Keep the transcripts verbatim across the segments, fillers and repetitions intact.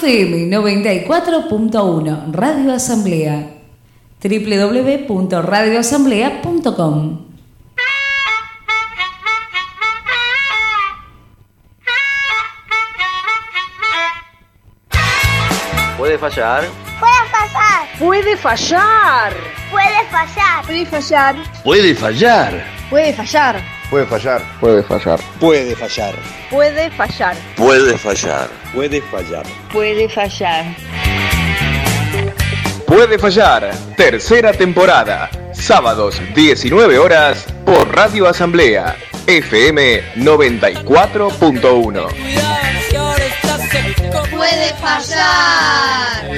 F M noventa y cuatro punto uno, Radio Asamblea. doble u doble u doble u punto radio asamblea punto com. Puede fallar. Puede fallar. Puede fallar. Puede fallar. Puede fallar. Puede fallar. Puede fallar. Puede fallar. Puede fallar. Puede fallar. Puede fallar. Puede fallar. Puede fallar. Puede fallar. Tercera temporada. Sábados diecinueve horas por Radio Asamblea. F M noventa y cuatro punto uno. Puede fallar.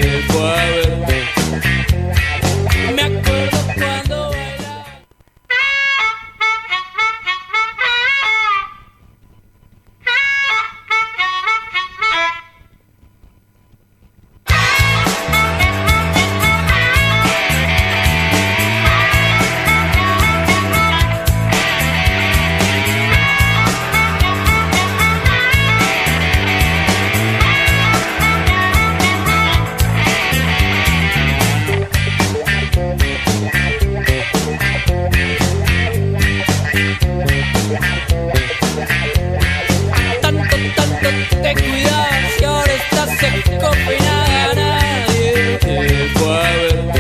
Me acuerdo cuando bailaba. Te cuidas y ahora estás seco y nada, nadie te fue a ver.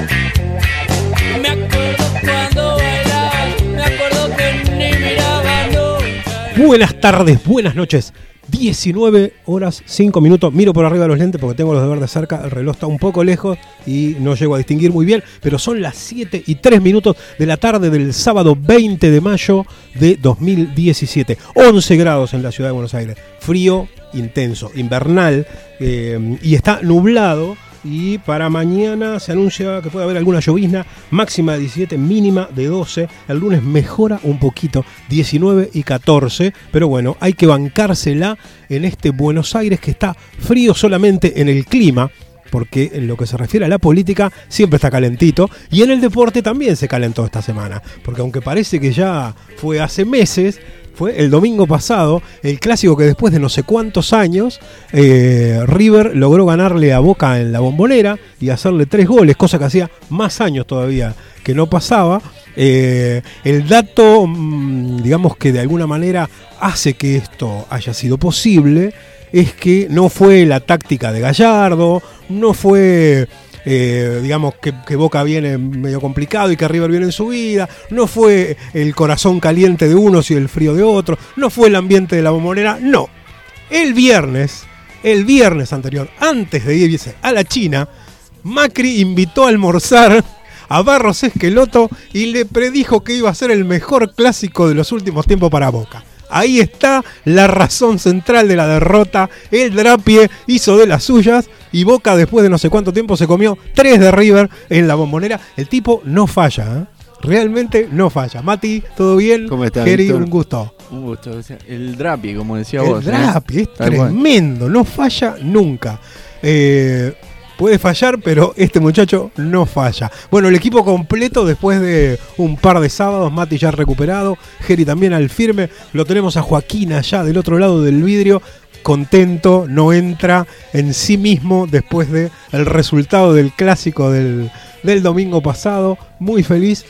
Me acuerdo cuando bailabas, me acuerdo que ni miraba nunca. Buenas tardes, buenas noches. diecinueve horas cinco minutos. Miro por arriba de los lentes porque tengo los de ver de cerca. El reloj está un poco lejos y no llego a distinguir muy bien, pero son las siete y tres minutos de la tarde del sábado veinte de mayo de dos mil diecisiete. once grados en la ciudad de Buenos Aires. Frío intenso, invernal, eh, y está nublado. Y para mañana se anuncia que puede haber alguna llovizna, máxima de diecisiete, mínima de doce. El lunes mejora un poquito, diecinueve y catorce. Pero bueno, hay que bancársela en este Buenos Aires que está frío solamente en el clima, porque en lo que se refiere a la política siempre está calentito. Y en el deporte también se calentó esta semana, porque aunque parece que ya fue hace meses, fue el domingo pasado, el clásico que después de no sé cuántos años, eh, River logró ganarle a Boca en la Bombonera y hacerle tres goles, cosa que hacía más años todavía que no pasaba. Eh, el dato, digamos que de alguna manera hace que esto haya sido posible, es que no fue la táctica de Gallardo, no fue... Eh, digamos que, que Boca viene medio complicado y que River viene en subida, no fue el corazón caliente de unos y el frío de otros, no fue el ambiente de la Bombonera, no. El viernes, el viernes anterior, antes de irse a la China, Macri invitó a almorzar a Barros Esqueloto y le predijo que iba a ser el mejor clásico de los últimos tiempos para Boca. Ahí está la razón central de la derrota. El Drapie hizo de las suyas y Boca después de no sé cuánto tiempo se comió tres de River en la Bombonera. El tipo no falla, ¿eh? Realmente no falla. Mati, ¿todo bien? ¿Cómo estás, Geri, Víctor? un gusto. Un gusto. El Drapie, como decía El vos. El Drapie, ¿eh? Es Tal tremendo, cual. No falla nunca. Eh... Puede fallar, pero este muchacho no falla. Bueno, el equipo completo después de un par de sábados. Mati ya recuperado, Geri también al firme. Lo tenemos a Joaquín allá del otro lado del vidrio, contento, no entra en sí mismo después del resultado del clásico del, del domingo pasado. Muy feliz.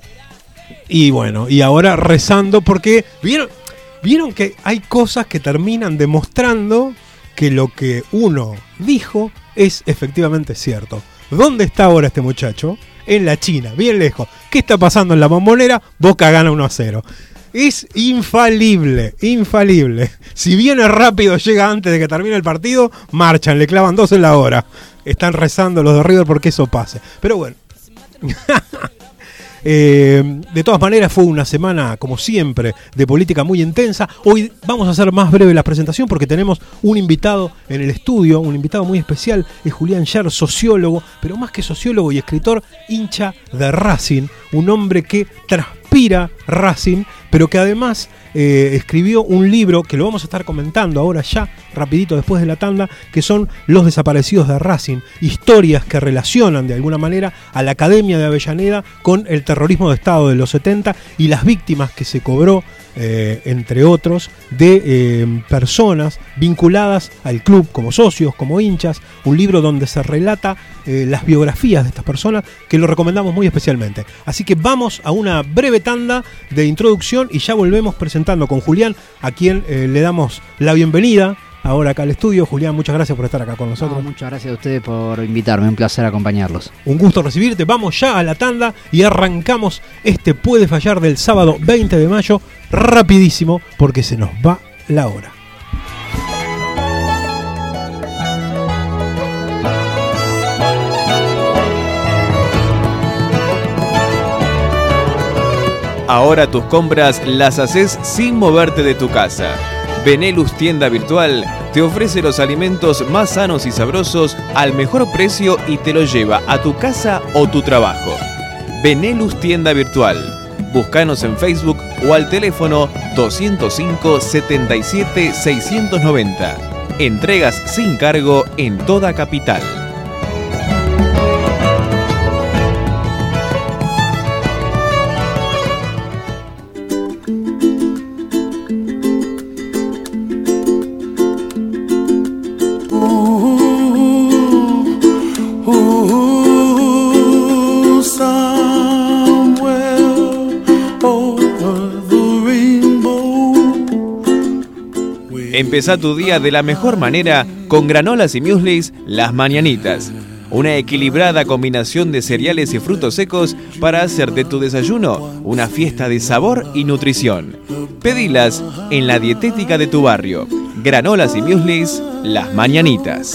Y bueno, y ahora rezando porque vieron, vieron que hay cosas que terminan demostrando que lo que uno dijo es efectivamente cierto. ¿Dónde está ahora este muchacho? En la China, bien lejos. ¿Qué está pasando en la Bombonera? Boca gana uno a cero. Es infalible, infalible. Si viene rápido, llega antes de que termine el partido, marchan, le clavan dos en la hora. Están rezando los de River porque eso pase. Pero bueno. Eh, de todas maneras fue una semana, como siempre, de política muy intensa. Hoy vamos a hacer más breve la presentación porque tenemos un invitado en el estudio, un invitado muy especial, es Julián Scher, sociólogo, pero más que sociólogo y escritor, hincha de Racing, un hombre que transpira Racing, pero que además eh, escribió un libro que lo vamos a estar comentando ahora ya, rapidito después de la tanda, que son Los desaparecidos de Racing, historias que relacionan de alguna manera a la Academia de Avellaneda con el terrorismo de Estado de los setenta y las víctimas que se cobró, eh, entre otros, de eh, personas vinculadas al club como socios, como hinchas, un libro donde se relata eh, las biografías de estas personas, que lo recomendamos muy especialmente. Así que vamos a una breve tanda de introducción y ya volvemos presentando con Julián, a quien eh, le damos la bienvenida ahora acá al estudio. Julián, muchas gracias por estar acá con nosotros. No, muchas gracias a ustedes por invitarme, un placer acompañarlos. Un gusto recibirte, vamos ya a la tanda y arrancamos este Puede Fallar del sábado veinte de mayo, rapidísimo, porque se nos va la hora. Ahora tus compras las haces sin moverte de tu casa. Benelux Tienda Virtual te ofrece los alimentos más sanos y sabrosos al mejor precio y te los lleva a tu casa o tu trabajo. Benelux Tienda Virtual. Búscanos en Facebook o al teléfono doscientos cinco, setenta y siete, seiscientos noventa. Entregas sin cargo en toda capital. Empezá tu día de la mejor manera con granolas y mueslis Las Mañanitas. Una equilibrada combinación de cereales y frutos secos para hacer de tu desayuno una fiesta de sabor y nutrición. Pedilas en la dietética de tu barrio. Granolas y mueslis Las Mañanitas.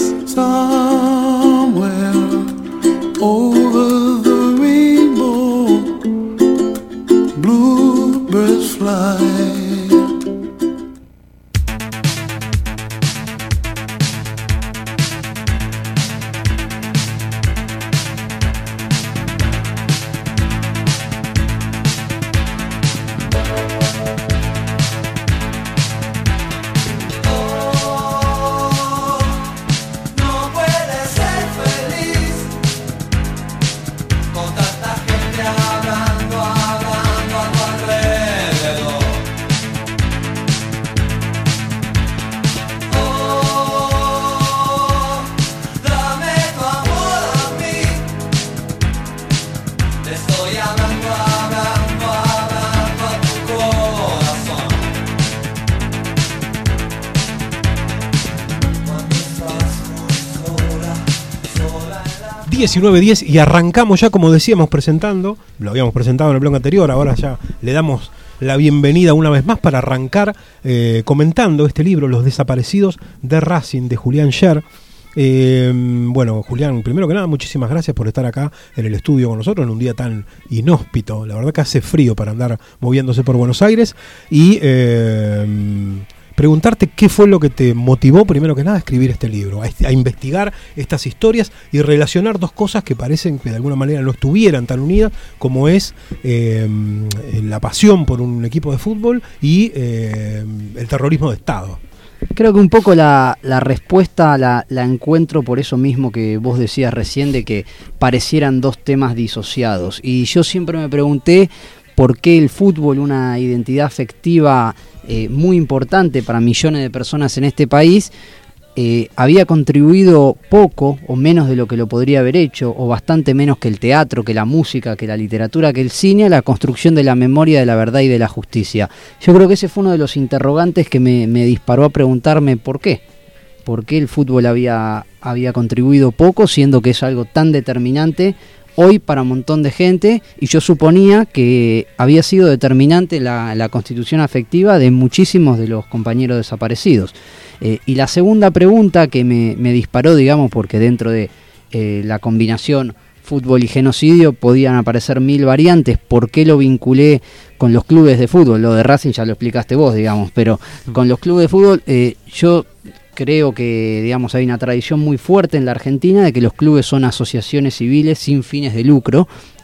diecinueve diez y arrancamos ya, como decíamos, presentando, lo habíamos presentado en el blog anterior, ahora ya le damos la bienvenida una vez más para arrancar eh, comentando este libro, Los desaparecidos de Racing, de Julián Scher. Eh, bueno, Julián, primero que nada, muchísimas gracias por estar acá en el estudio con nosotros en un día tan inhóspito. La verdad que hace frío para andar moviéndose por Buenos Aires y eh, preguntarte qué fue lo que te motivó, primero que nada, a escribir este libro, a, a investigar estas historias y relacionar dos cosas que parecen que de alguna manera no estuvieran tan unidas, como es eh, la pasión por un equipo de fútbol y eh, el terrorismo de Estado. Creo que un poco la, la respuesta la, la encuentro por eso mismo que vos decías recién, de que parecieran dos temas disociados. Y yo siempre me pregunté por qué el fútbol, una identidad afectiva eh, muy importante para millones de personas en este país, eh, había contribuido poco o menos de lo que lo podría haber hecho, o bastante menos que el teatro, que la música, que la literatura, que el cine, a la construcción de la memoria, de la verdad y de la justicia. Yo creo que ese fue uno de los interrogantes que me, me disparó a preguntarme por qué. ¿Por qué el fútbol había, había contribuido poco, siendo que es algo tan determinante hoy para un montón de gente? Y yo suponía que había sido determinante la, la constitución afectiva de muchísimos de los compañeros desaparecidos. Eh, y la segunda pregunta que me, me disparó, digamos, porque dentro de eh, la combinación fútbol y genocidio podían aparecer mil variantes, ¿por qué lo vinculé con los clubes de fútbol? Lo de Racing ya lo explicaste vos, digamos, pero con los clubes de fútbol eh, yo creo que, digamos, hay una tradición muy fuerte en la Argentina de que los clubes son asociaciones civiles sin fines de lucro,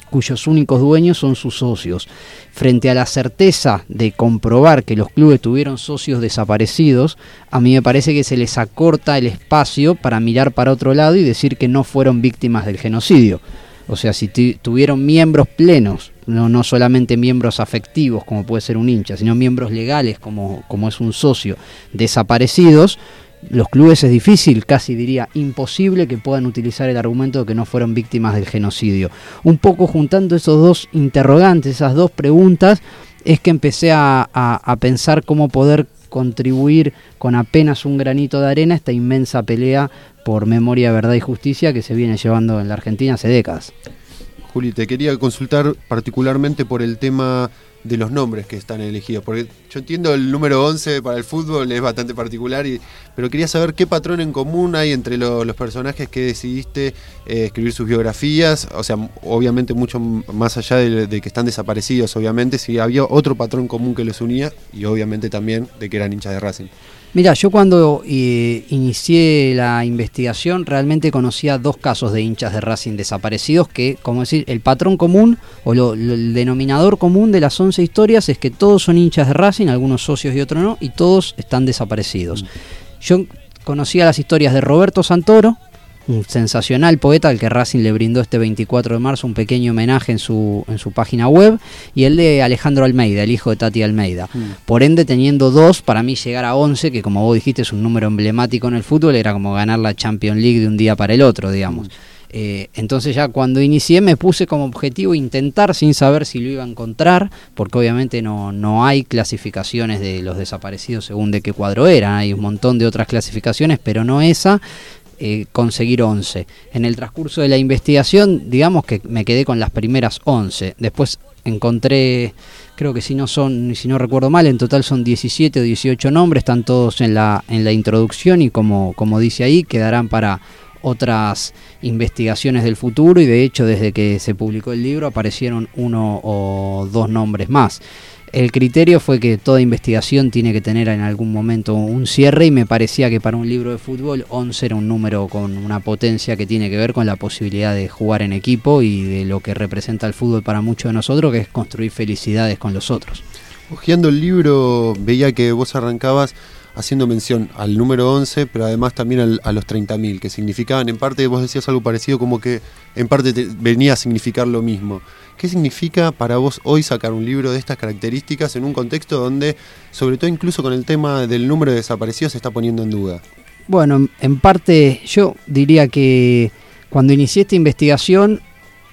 cuyos únicos dueños son sus socios. Frente a la certeza de comprobar que los clubes tuvieron socios desaparecidos, a mí me parece que se les acorta el espacio para mirar para otro lado y decir que no fueron víctimas del genocidio. O sea, si tuvieron miembros plenos, no, no solamente miembros afectivos como puede ser un hincha, sino miembros legales como, como es un socio, desaparecidos, los clubes es difícil, casi diría imposible, que puedan utilizar el argumento de que no fueron víctimas del genocidio. Un poco juntando esos dos interrogantes, esas dos preguntas, es que empecé a, a, a pensar cómo poder contribuir con apenas un granito de arena a esta inmensa pelea por memoria, verdad y justicia que se viene llevando en la Argentina hace décadas. Juli, te quería consultar particularmente por el tema de los nombres que están elegidos, porque yo entiendo el número once para el fútbol es bastante particular, y, pero quería saber qué patrón en común hay entre lo, los personajes que decidiste eh, escribir sus biografías, o sea, obviamente mucho más allá de, de que están desaparecidos, obviamente, si había otro patrón común que los unía, y obviamente también de que eran hinchas de Racing. Mira, yo cuando eh, inicié la investigación realmente conocía dos casos de hinchas de Racing desaparecidos que, como decir, el patrón común o lo, lo, el denominador común de las once historias es que todos son hinchas de Racing, algunos socios y otros no, y todos están desaparecidos. Mm. Yo conocía las historias de Roberto Santoro, un sensacional poeta al que Racing le brindó este veinticuatro de marzo un pequeño homenaje en su, en su página web, y el de Alejandro Almeida, el hijo de Tati Almeida. Mm. Por ende, teniendo dos, para mí llegar a once, que como vos dijiste es un número emblemático en el fútbol, era como ganar la Champions League de un día para el otro, digamos. Mm. Eh, entonces ya cuando inicié me puse como objetivo intentar, sin saber si lo iba a encontrar, porque obviamente no, no hay clasificaciones de los desaparecidos según de qué cuadro eran, hay un montón de otras clasificaciones, pero no esa. Eh, conseguir once. En el transcurso de la investigación, digamos que me quedé con las primeras once. Después encontré, creo que si no son, si no recuerdo mal, en total son diecisiete o dieciocho nombres, están todos en la, en la introducción y como, como dice ahí, quedarán para otras investigaciones del futuro, y de hecho desde que se publicó el libro aparecieron uno o dos nombres más. El criterio fue que toda investigación tiene que tener en algún momento un cierre, y me parecía que para un libro de fútbol once era un número con una potencia que tiene que ver con la posibilidad de jugar en equipo y de lo que representa el fútbol para muchos de nosotros, que es construir felicidades con los otros. Hojeando el libro veía que vos arrancabas haciendo mención al número once, pero además también al, a los treinta mil, que significaban, en parte vos decías algo parecido, como que en parte te venía a significar lo mismo. ¿Qué significa para vos hoy sacar un libro de estas características en un contexto donde, sobre todo incluso con el tema del número de desaparecidos, se está poniendo en duda? Bueno, en parte yo diría que cuando inicié esta investigación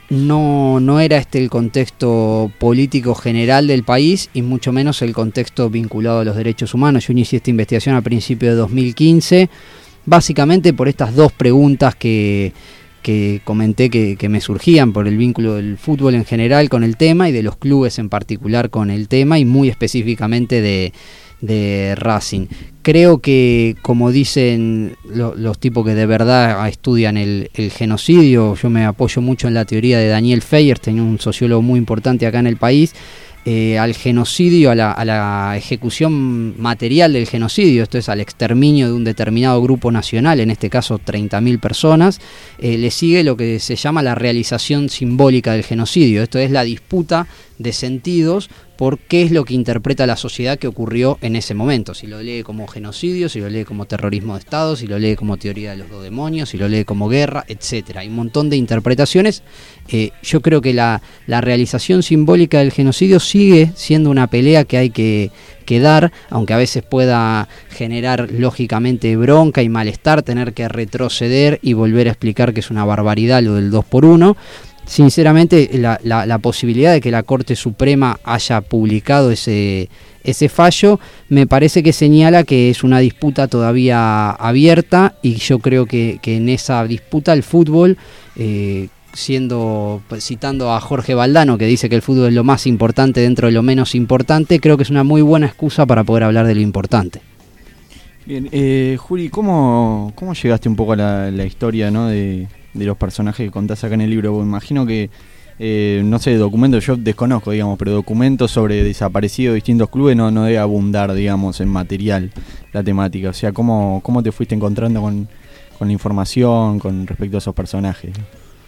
no, no era este el contexto político general del país, y mucho menos el contexto vinculado a los derechos humanos. Yo inicié esta investigación a principios de dos mil quince, básicamente por estas dos preguntas que... que comenté que, que me surgían por el vínculo del fútbol en general con el tema y de los clubes en particular con el tema, y muy específicamente de, de Racing. Creo que, como dicen lo, los tipos que de verdad estudian el, el genocidio, yo me apoyo mucho en la teoría de Daniel Feyerstein, un sociólogo muy importante acá en el país, Eh, al genocidio, a la, a la ejecución material del genocidio, esto es al exterminio de un determinado grupo nacional, en este caso treinta mil personas, eh, le sigue lo que se llama la realización simbólica del genocidio. Esto es la disputa de sentidos por qué es lo que interpreta la sociedad que ocurrió en ese momento, si lo lee como genocidio, si lo lee como terrorismo de Estado, si lo lee como teoría de los dos demonios, si lo lee como guerra, etcétera. Hay un montón de interpretaciones. Eh, yo creo que la, la realización simbólica del genocidio sigue siendo una pelea que hay que, que dar, aunque a veces pueda generar lógicamente bronca y malestar tener que retroceder y volver a explicar que es una barbaridad lo del dos por uno. Sinceramente, la, la, la posibilidad de que la Corte Suprema haya publicado ese, ese fallo me parece que señala que es una disputa todavía abierta, y yo creo que, que en esa disputa el fútbol, eh, siendo citando a Jorge Valdano, que dice que el fútbol es lo más importante dentro de lo menos importante, creo que es una muy buena excusa para poder hablar de lo importante. Bien, eh, Juli, ¿cómo, ¿cómo llegaste un poco a la, la historia, ¿no? de... de los personajes que contás acá en el libro? Porque imagino que, eh, no sé, documentos, yo desconozco, digamos, pero documentos sobre desaparecidos de distintos clubes no, no debe abundar, digamos, en material la temática. O sea, ¿cómo, cómo te fuiste encontrando con, con la información con respecto a esos personajes?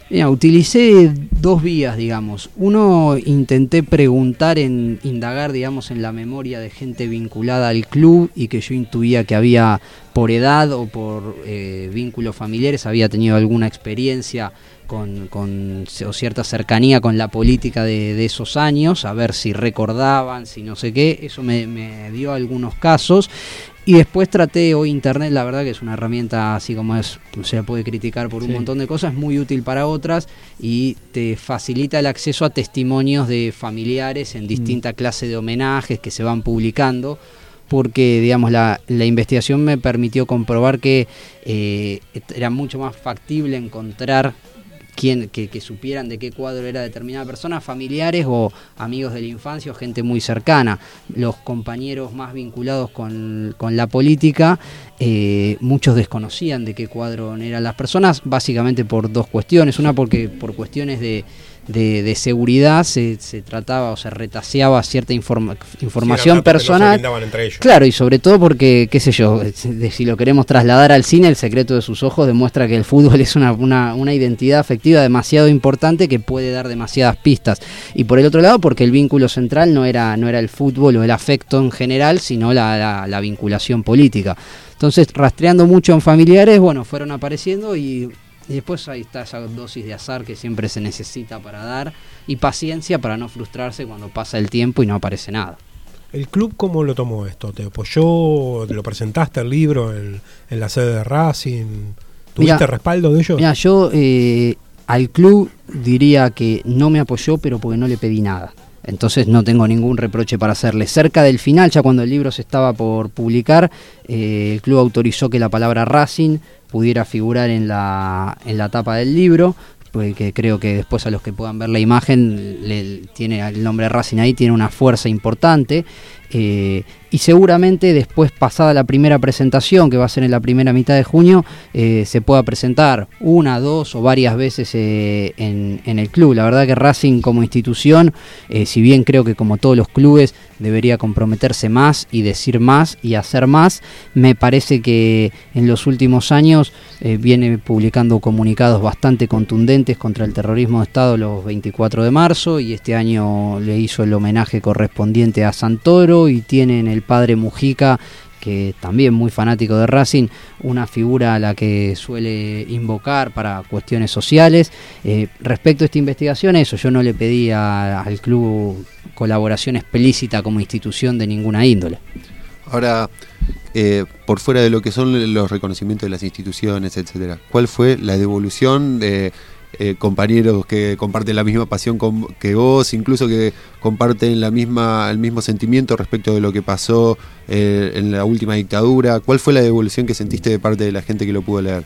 Mira, utilicé dos vías, digamos. Uno, intenté preguntar, en indagar, digamos, en la memoria de gente vinculada al club y que yo intuía que había, por edad o por eh, vínculos familiares, había tenido alguna experiencia con, con o cierta cercanía con la política de, de esos años, a ver si recordaban, si no sé qué. Eso me, me dio algunos casos. Y después traté, hoy internet, la verdad que es una herramienta, así como es, se la puede criticar por un sí. montón de cosas, muy útil para otras y te facilita el acceso a testimonios de familiares en distinta mm. clase de homenajes que se van publicando, porque digamos la, la investigación me permitió comprobar que eh, era mucho más factible encontrar Quien, que, que supieran de qué cuadro era determinada persona, familiares o amigos de la infancia o gente muy cercana. Los compañeros más vinculados con, con la política, eh, muchos desconocían de qué cuadro eran las personas, básicamente por dos cuestiones. Una, porque por cuestiones de, de, de seguridad se, se trataba o se retaseaba cierta informa, información sí, personal. No entre ellos. Claro, y sobre todo porque, qué sé yo, de, si lo queremos trasladar al cine, El secreto de sus ojos demuestra que el fútbol es una, una, una identidad afectiva demasiado importante que puede dar demasiadas pistas. Y por el otro lado, porque el vínculo central no era, no era el fútbol o el afecto en general, sino la, la, la vinculación política. Entonces, rastreando mucho en familiares, bueno, fueron apareciendo y... Y después ahí está esa dosis de azar que siempre se necesita para dar y paciencia para no frustrarse cuando pasa el tiempo y no aparece nada. ¿El club cómo lo tomó esto? ¿Te apoyó? ¿Te lo presentaste el libro en, en la sede de Racing? ¿Tuviste mirá, respaldo de ellos? Mira, yo eh, al club diría que no me apoyó, pero porque no le pedí nada. Entonces no tengo ningún reproche para hacerle. Cerca del final, ya cuando el libro se estaba por publicar, eh, el club autorizó que la palabra Racing pudiera figurar en la, en la tapa del libro, porque creo que después a los que puedan ver la imagen, le, tiene el nombre Racing ahí, tiene una fuerza importante. Eh, y seguramente después, pasada la primera presentación, que va a ser en la primera mitad de junio, eh, se pueda presentar una, dos o varias veces eh, en, en el club. La verdad que Racing como institución, eh, si bien creo que como todos los clubes debería comprometerse más y decir más y hacer más, me parece que en los últimos años eh, viene publicando comunicados bastante contundentes contra el terrorismo de Estado los veinticuatro de marzo, y este año le hizo el homenaje correspondiente a Santoro, y tienen el padre Mujica, que también muy fanático de Racing, una figura a la que suele invocar para cuestiones sociales. Eh, respecto a esta investigación, eso, yo no le pedí a, al club colaboración explícita como institución de ninguna índole. Ahora, eh, por fuera de lo que son los reconocimientos de las instituciones, etcétera, ¿cuál fue la devolución de Eh, compañeros que comparten la misma pasión con, que vos, incluso que comparten la misma, el mismo sentimiento respecto de lo que pasó eh, en la última dictadura? ¿Cuál fue la devolución que sentiste de parte de la gente que lo pudo leer?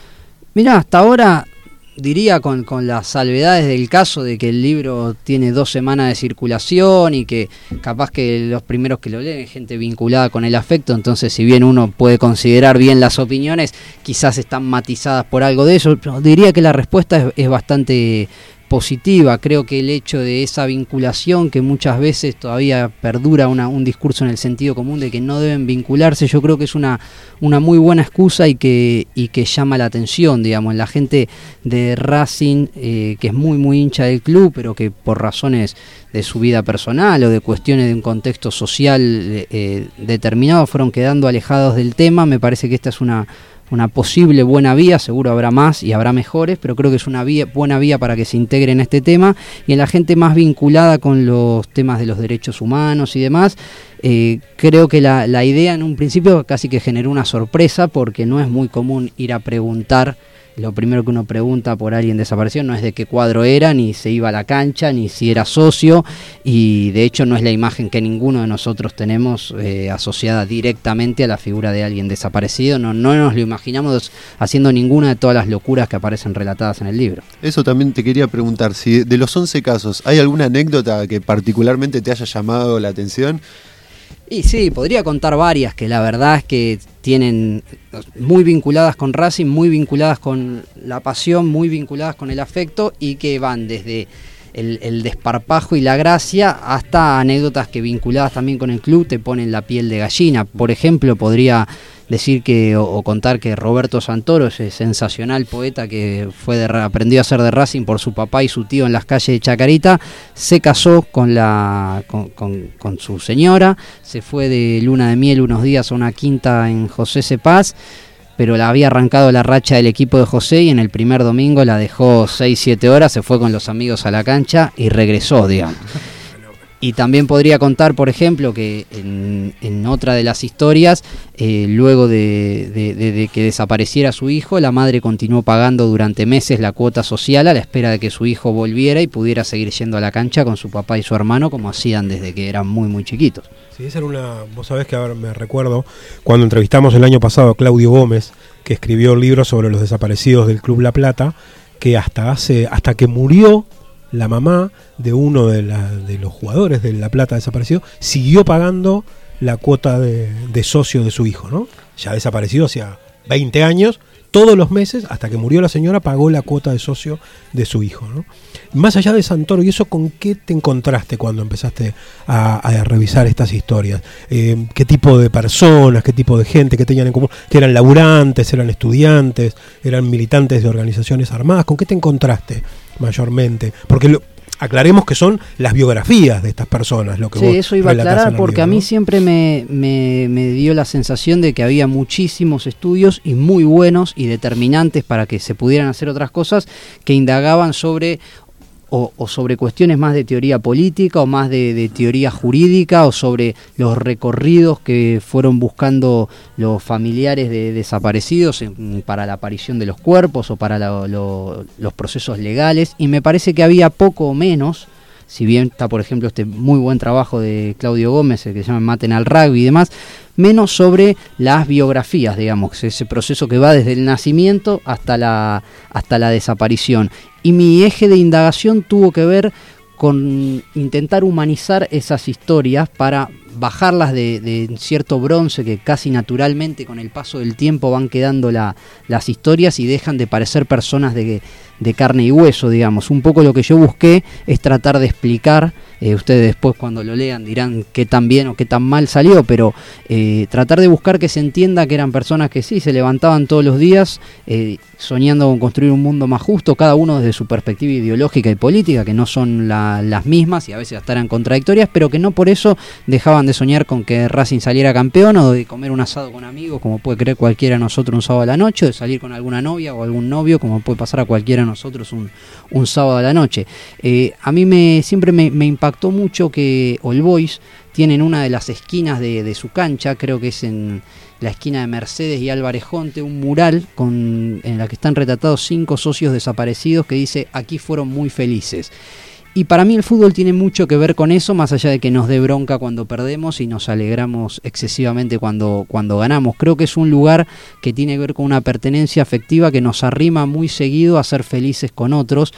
Mirá, hasta ahora diría con, con las salvedades del caso de que el libro tiene dos semanas de circulación y que capaz que los primeros que lo leen es gente vinculada con el afecto, entonces si bien uno puede considerar bien las opiniones, quizás están matizadas por algo de eso, pero diría que la respuesta es, es bastante positiva. Creo que el hecho de esa vinculación, que muchas veces todavía perdura una, un discurso en el sentido común de que no deben vincularse, yo creo que es una, una muy buena excusa y que, y que llama la atención, digamos, en la gente de Racing, eh, que es muy muy hincha del club, pero que por razones de su vida personal o de cuestiones de un contexto social eh, determinado fueron quedando alejados del tema. Me parece que esta es una una posible buena vía, seguro habrá más y habrá mejores, pero creo que es una vía, buena vía para que se integre en este tema. Y en la gente más vinculada con los temas de los derechos humanos y demás, eh, creo que la, la idea en un principio casi que generó una sorpresa, porque no es muy común ir a preguntar. Lo primero que uno pregunta por alguien desaparecido no es de qué cuadro era, ni se iba a la cancha, ni si era socio, y de hecho no es la imagen que ninguno de nosotros tenemos eh, asociada directamente a la figura de alguien desaparecido. No, no nos lo imaginamos haciendo ninguna de todas las locuras que aparecen relatadas en el libro. Eso también te quería preguntar, si de los once casos, ¿hay alguna anécdota que particularmente te haya llamado la atención? Y sí, podría contar varias que la verdad es que tienen muy vinculadas con Racing, muy vinculadas con la pasión, muy vinculadas con el afecto, y que van desde el, el desparpajo y la gracia hasta anécdotas que vinculadas también con el club te ponen la piel de gallina. Por ejemplo, podría decir que o, o contar que Roberto Santoro, ese sensacional poeta que fue de, aprendió a ser de Racing por su papá y su tío en las calles de Chacarita, se casó con, la, con, con, con su señora, se fue de luna de miel unos días a una quinta en José Cepaz, pero la había arrancado la racha del equipo de José y en el primer domingo la dejó seis siete horas, se fue con los amigos a la cancha y regresó, digamos. Y también podría contar, por ejemplo, que en, en otra de las historias, eh, luego de, de, de, de que desapareciera su hijo, la madre continuó pagando durante meses la cuota social a la espera de que su hijo volviera y pudiera seguir yendo a la cancha con su papá y su hermano, como hacían desde que eran muy, muy chiquitos. Sí, esa era una... Vos sabés que ahora me recuerdo, cuando entrevistamos el año pasado a Claudio Gómez, que escribió el libro sobre los desaparecidos del Club La Plata, que hasta hace hasta que murió la mamá de uno de, la, de los jugadores de La Plata desaparecido, siguió pagando la cuota de, de socio de su hijo, ¿no? Ya desaparecido hacía veinte años, todos los meses, hasta que murió la señora, pagó la cuota de socio de su hijo, ¿no? Más allá de Santoro, ¿y eso con qué te encontraste cuando empezaste a, a revisar estas historias? Eh, ¿Qué tipo de personas, qué tipo de gente que tenían en común? ¿Que eran laburantes, eran estudiantes, eran militantes de organizaciones armadas? ¿Con qué te encontraste mayormente? Porque lo, aclaremos que son las biografías de estas personas lo que sí, vos eso iba a aclarar porque libro, a mí ¿no? siempre me, me, me dio la sensación de que había muchísimos estudios y muy buenos y determinantes para que se pudieran hacer otras cosas que indagaban sobre O, o sobre cuestiones más de teoría política o más de, de teoría jurídica o sobre los recorridos que fueron buscando los familiares de desaparecidos en, para la aparición de los cuerpos o para la, lo, los procesos legales, y me parece que había poco o menos, si bien está por ejemplo este muy buen trabajo de Claudio Gómez, el que se llama Maten al Rugby y demás, menos sobre las biografías, digamos, ese proceso que va desde el nacimiento hasta la, hasta la desaparición. Y mi eje de indagación tuvo que ver con intentar humanizar esas historias para bajarlas de, de cierto bronce que casi naturalmente con el paso del tiempo van quedando la, las historias y dejan de parecer personas de, de carne y hueso, digamos. Un poco lo que yo busqué es tratar de explicar, eh, ustedes después cuando lo lean dirán qué tan bien o qué tan mal salió, pero eh, tratar de buscar que se entienda que eran personas que sí, se levantaban todos los días eh, soñando con construir un mundo más justo, cada uno desde su perspectiva ideológica y política, que no son la, las mismas y a veces hasta eran contradictorias, pero que no por eso dejaban de soñar con que Racing saliera campeón o de comer un asado con amigos, como puede creer cualquiera de nosotros un sábado a la noche, o de salir con alguna novia o algún novio, como puede pasar a cualquiera de nosotros un, un sábado a la noche. Eh, a mí me siempre me, me impactó mucho que All Boys tiene en una de las esquinas de, de su cancha, creo que es en la esquina de Mercedes y Álvarez Jonte, un mural con, en la que están retratados cinco socios desaparecidos que dice: aquí fueron muy felices. Y para mí el fútbol tiene mucho que ver con eso, más allá de que nos dé bronca cuando perdemos y nos alegramos excesivamente cuando, cuando ganamos. Creo que es un lugar que tiene que ver con una pertenencia afectiva que nos arrima muy seguido a ser felices con otros,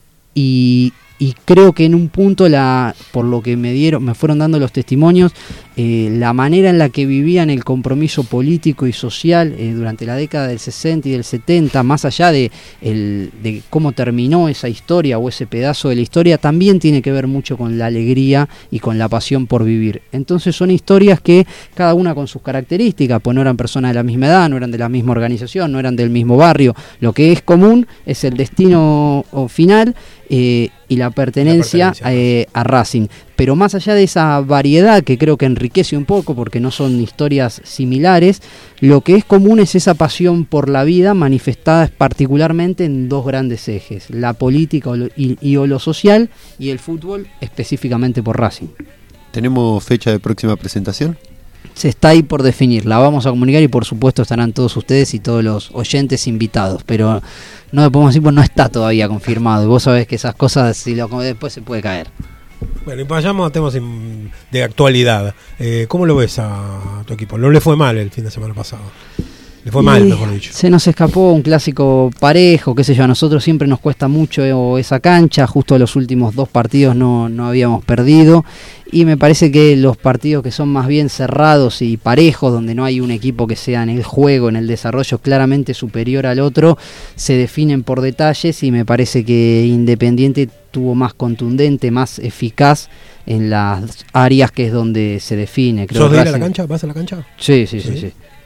y, y creo que en un punto, la, por lo que me dieron, me fueron dando los testimonios, eh, la manera en la que vivían el compromiso político y social eh, durante la década del sesenta y del setenta, más allá de, el, de cómo terminó esa historia o ese pedazo de la historia, también tiene que ver mucho con la alegría y con la pasión por vivir. Entonces son historias que cada una con sus características, pues no eran personas de la misma edad, no eran de la misma organización, no eran del mismo barrio. Lo que es común es el destino final eh, y la pertenencia, la pertenencia eh, a Racing. Pero más allá de esa variedad que creo que enriquece un poco porque no son historias similares, lo que es común es esa pasión por la vida manifestada particularmente en dos grandes ejes: la política y, y o lo social, y el fútbol específicamente por Racing. ¿Tenemos fecha de próxima presentación? Se está ahí por definir, la vamos a comunicar y por supuesto estarán todos ustedes y todos los oyentes invitados, pero no lo podemos decir porque no está todavía confirmado, y vos sabés que esas cosas si lo después se puede caer. Bueno, y vayamos a temas de actualidad. Eh, ¿Cómo lo ves a tu equipo? No le fue mal el fin de semana pasado. Le fue y mal, mejor dicho. Se nos escapó un clásico parejo, qué sé yo, a nosotros siempre nos cuesta mucho esa cancha, justo los últimos dos partidos no, no habíamos perdido, y me parece que los partidos que son más bien cerrados y parejos, donde no hay un equipo que sea en el juego, en el desarrollo claramente superior al otro, se definen por detalles, y me parece que Independiente tuvo más contundente, más eficaz en las áreas que es donde se define. Creo ¿Sos de ir Racing... a la cancha? ¿Vas a la cancha? Sí, sí, sí, sí. sí.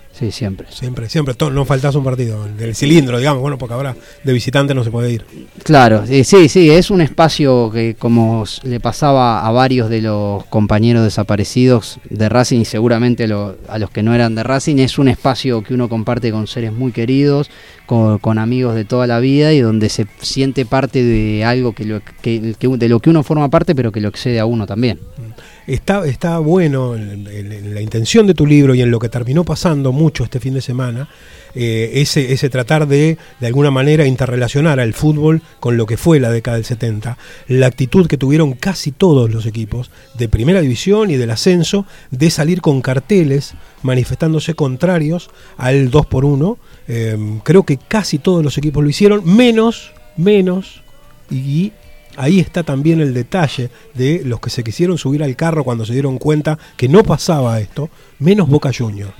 Sí, siempre. Siempre, siempre. Todo, no faltas un partido. Del cilindro, digamos, bueno, porque ahora de visitante no se puede ir. Claro, sí, sí, sí, es un espacio que, como le pasaba a varios de los compañeros desaparecidos de Racing y seguramente lo, a los que no eran de Racing, es un espacio que uno comparte con seres muy queridos, con, con amigos de toda la vida y donde se siente parte de algo que, lo, que, que de lo que uno forma parte, pero que lo excede a uno también. Está, está bueno en, en, en la intención de tu libro y en lo que terminó pasando mucho este fin de semana, eh, ese, ese tratar de, de alguna manera, interrelacionar al fútbol con lo que fue la década del setenta, la actitud que tuvieron casi todos los equipos de primera división y del ascenso de salir con carteles manifestándose contrarios al dos por uno. Eh, creo que casi todos los equipos lo hicieron, menos, menos, y ahí está también el detalle de los que se quisieron subir al carro cuando se dieron cuenta que no pasaba esto, menos Boca Juniors.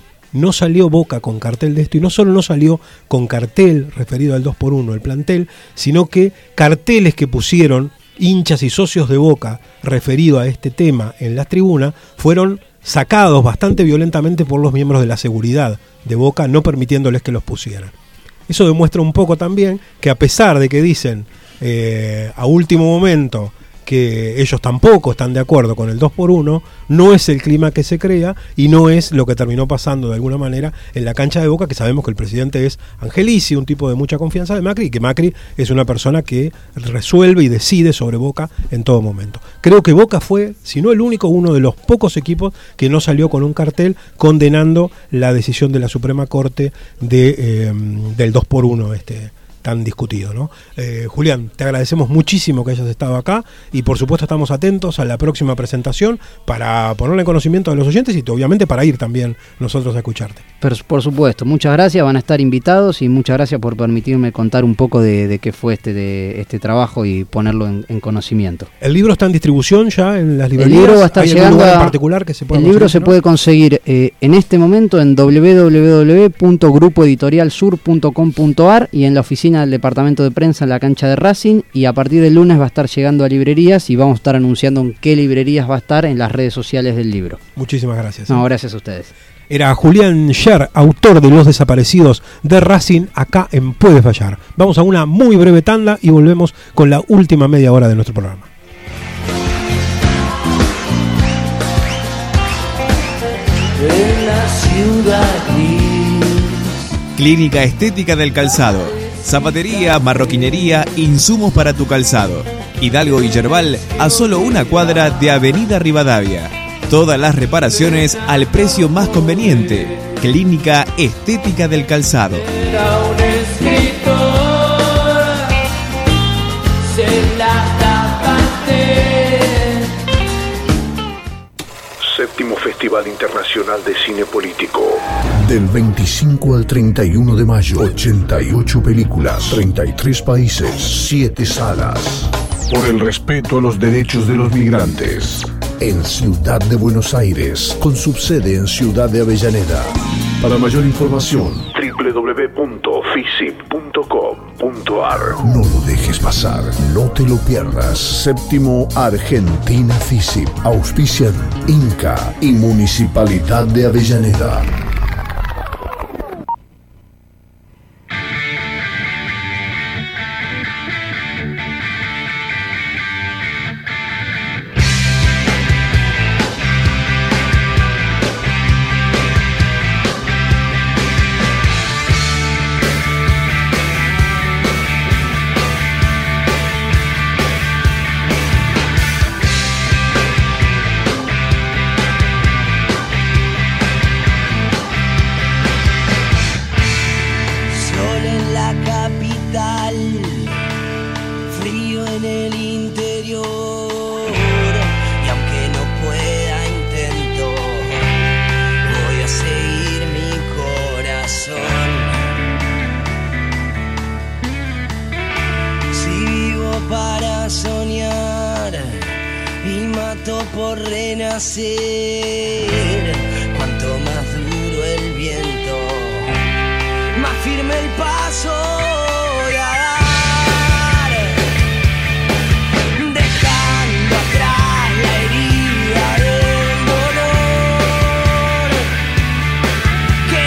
No salió Boca con cartel de esto, y no solo no salió con cartel referido al dos por uno, el plantel, sino que carteles que pusieron hinchas y socios de Boca referido a este tema en las tribunas fueron sacados bastante violentamente por los miembros de la seguridad de Boca, no permitiéndoles que los pusieran. Eso demuestra un poco también que, a pesar de que dicen Eh, a último momento que ellos tampoco están de acuerdo con el dos por uno, no es el clima que se crea y no es lo que terminó pasando de alguna manera en la cancha de Boca, que sabemos que el presidente es Angelici, un tipo de mucha confianza de Macri, y que Macri es una persona que resuelve y decide sobre Boca en todo momento. Creo que Boca fue, si no el único, uno de los pocos equipos que no salió con un cartel condenando la decisión de la Suprema Corte de, eh, del dos por uno este tan discutido, ¿no? Eh, Julián, te agradecemos muchísimo que hayas estado acá y por supuesto estamos atentos a la próxima presentación para ponerle en conocimiento a los oyentes y obviamente para ir también nosotros a escucharte. Pero, por supuesto, muchas gracias, van a estar invitados y muchas gracias por permitirme contar un poco de, de qué fue este, de, este trabajo y ponerlo en, en conocimiento. ¿El libro está en distribución ya en las librerías? El libro va a estar ¿Hay llegando algún lugar a, en particular que se pueda El libro conseguir, se ¿no? puede conseguir eh, en este momento en doble u doble u doble u punto grupo editorial sur punto com punto a r y en la oficina del departamento de prensa en la cancha de Racing, y a partir del lunes va a estar llegando a librerías y vamos a estar anunciando en qué librerías va a estar en las redes sociales del libro. Muchísimas gracias. No, gracias a ustedes. Era Julián Scher, autor de Los Desaparecidos de Racing, acá en Puede Fallar. Vamos a una muy breve tanda y volvemos con la última media hora de nuestro programa. En la ciudad gris. Clínica Estética del Calzado. Zapatería, marroquinería, insumos para tu calzado. Hidalgo y Yerbal, a solo una cuadra de Avenida Rivadavia. Todas las reparaciones al precio más conveniente. Clínica Estética del Calzado. Era un escritor, se la tapaste. Séptimo Festival Internacional de Cine Político. Del veinticinco al treinta y uno de mayo, ochenta y ocho películas, treinta y tres países, siete salas. Por el respeto a los derechos de los migrantes. En Ciudad de Buenos Aires, con subsede en Ciudad de Avellaneda. Para mayor información, doble u doble u doble u punto fisip punto com punto a r. No lo dejes pasar, no te lo pierdas. Séptimo Argentina FISIP. Auspician Inca y Municipalidad de Avellaneda. Por renacer, cuanto más duro el viento, más firme el paso voy a dar, dejando atrás la herida del dolor que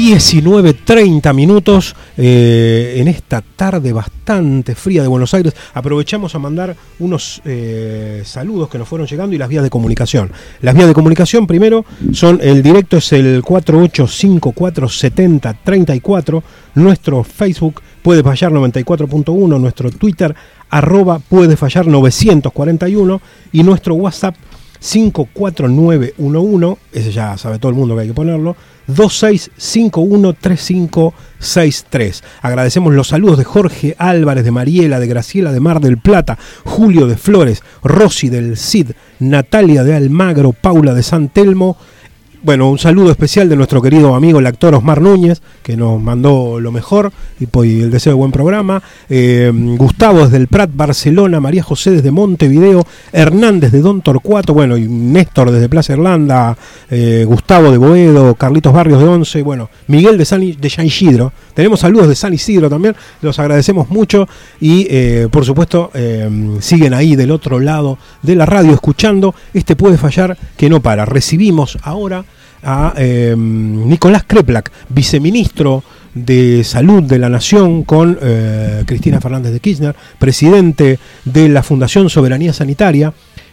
diecinueve treinta minutos eh, en esta tarde bastante fría de Buenos Aires. Aprovechamos a mandar unos eh, saludos que nos fueron llegando y las vías de comunicación. Las vías de comunicación primero son el directo, es el cuatro ocho cinco cuatro siete cero tres cuatro, nuestro Facebook Puede Fallar noventa y cuatro punto uno, nuestro Twitter arroba Puede Fallar novecientos cuarenta y uno y nuestro WhatsApp cinco cuatro nueve uno uno, ese ya sabe todo el mundo que hay que ponerlo, dos seis cinco uno tres cinco seis tres. Agradecemos los saludos de Jorge Álvarez, de Mariela, de Graciela de Mar del Plata, Julio de Flores, Rosy del Cid, Natalia de Almagro, Paula de San Telmo. Bueno, un saludo especial de nuestro querido amigo el actor Osmar Núñez, que nos mandó lo mejor y, pues, el deseo de buen programa. Eh, Gustavo desde el Prat, Barcelona, María José desde Montevideo, Hernández de Don Torcuato, bueno, y Néstor desde Plaza Irlanda, eh, Gustavo de Boedo, Carlitos Barrios de Once, bueno, Miguel de San, de San Isidro. Tenemos saludos de San Isidro también, los agradecemos mucho y, eh, por supuesto, eh, siguen ahí del otro lado de la radio escuchando este Puede Fallar que no para. Recibimos ahora a eh, Nicolás Kreplak, viceministro de Salud de la Nación, con eh, Cristina Fernández de Kirchner, presidente de la Fundación Soberanía Sanitaria.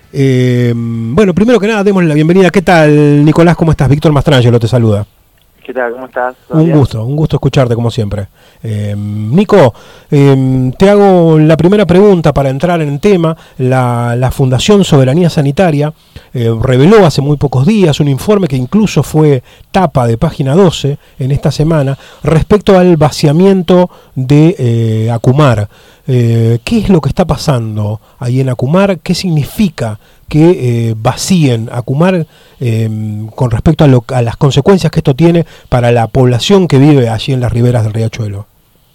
Eh, bueno, primero que nada, démosle la bienvenida. ¿Qué tal, Nicolás? ¿Cómo estás? Víctor Mastrangelo te saluda. ¿Qué tal? ¿Cómo estás? Un bien? gusto, un gusto escucharte como siempre. Eh, Nico, eh, te hago la primera pregunta para entrar en tema. La, la Fundación Soberanía Sanitaria eh, reveló hace muy pocos días un informe que incluso fue tapa de página doce en esta semana respecto al vaciamiento de eh, Acumar. Eh, ¿Qué es lo que está pasando ahí en Acumar? ¿Qué significa que eh, vacíen Acumar eh, con respecto a, lo, a las consecuencias que esto tiene para la población que vive allí en las riberas del Riachuelo?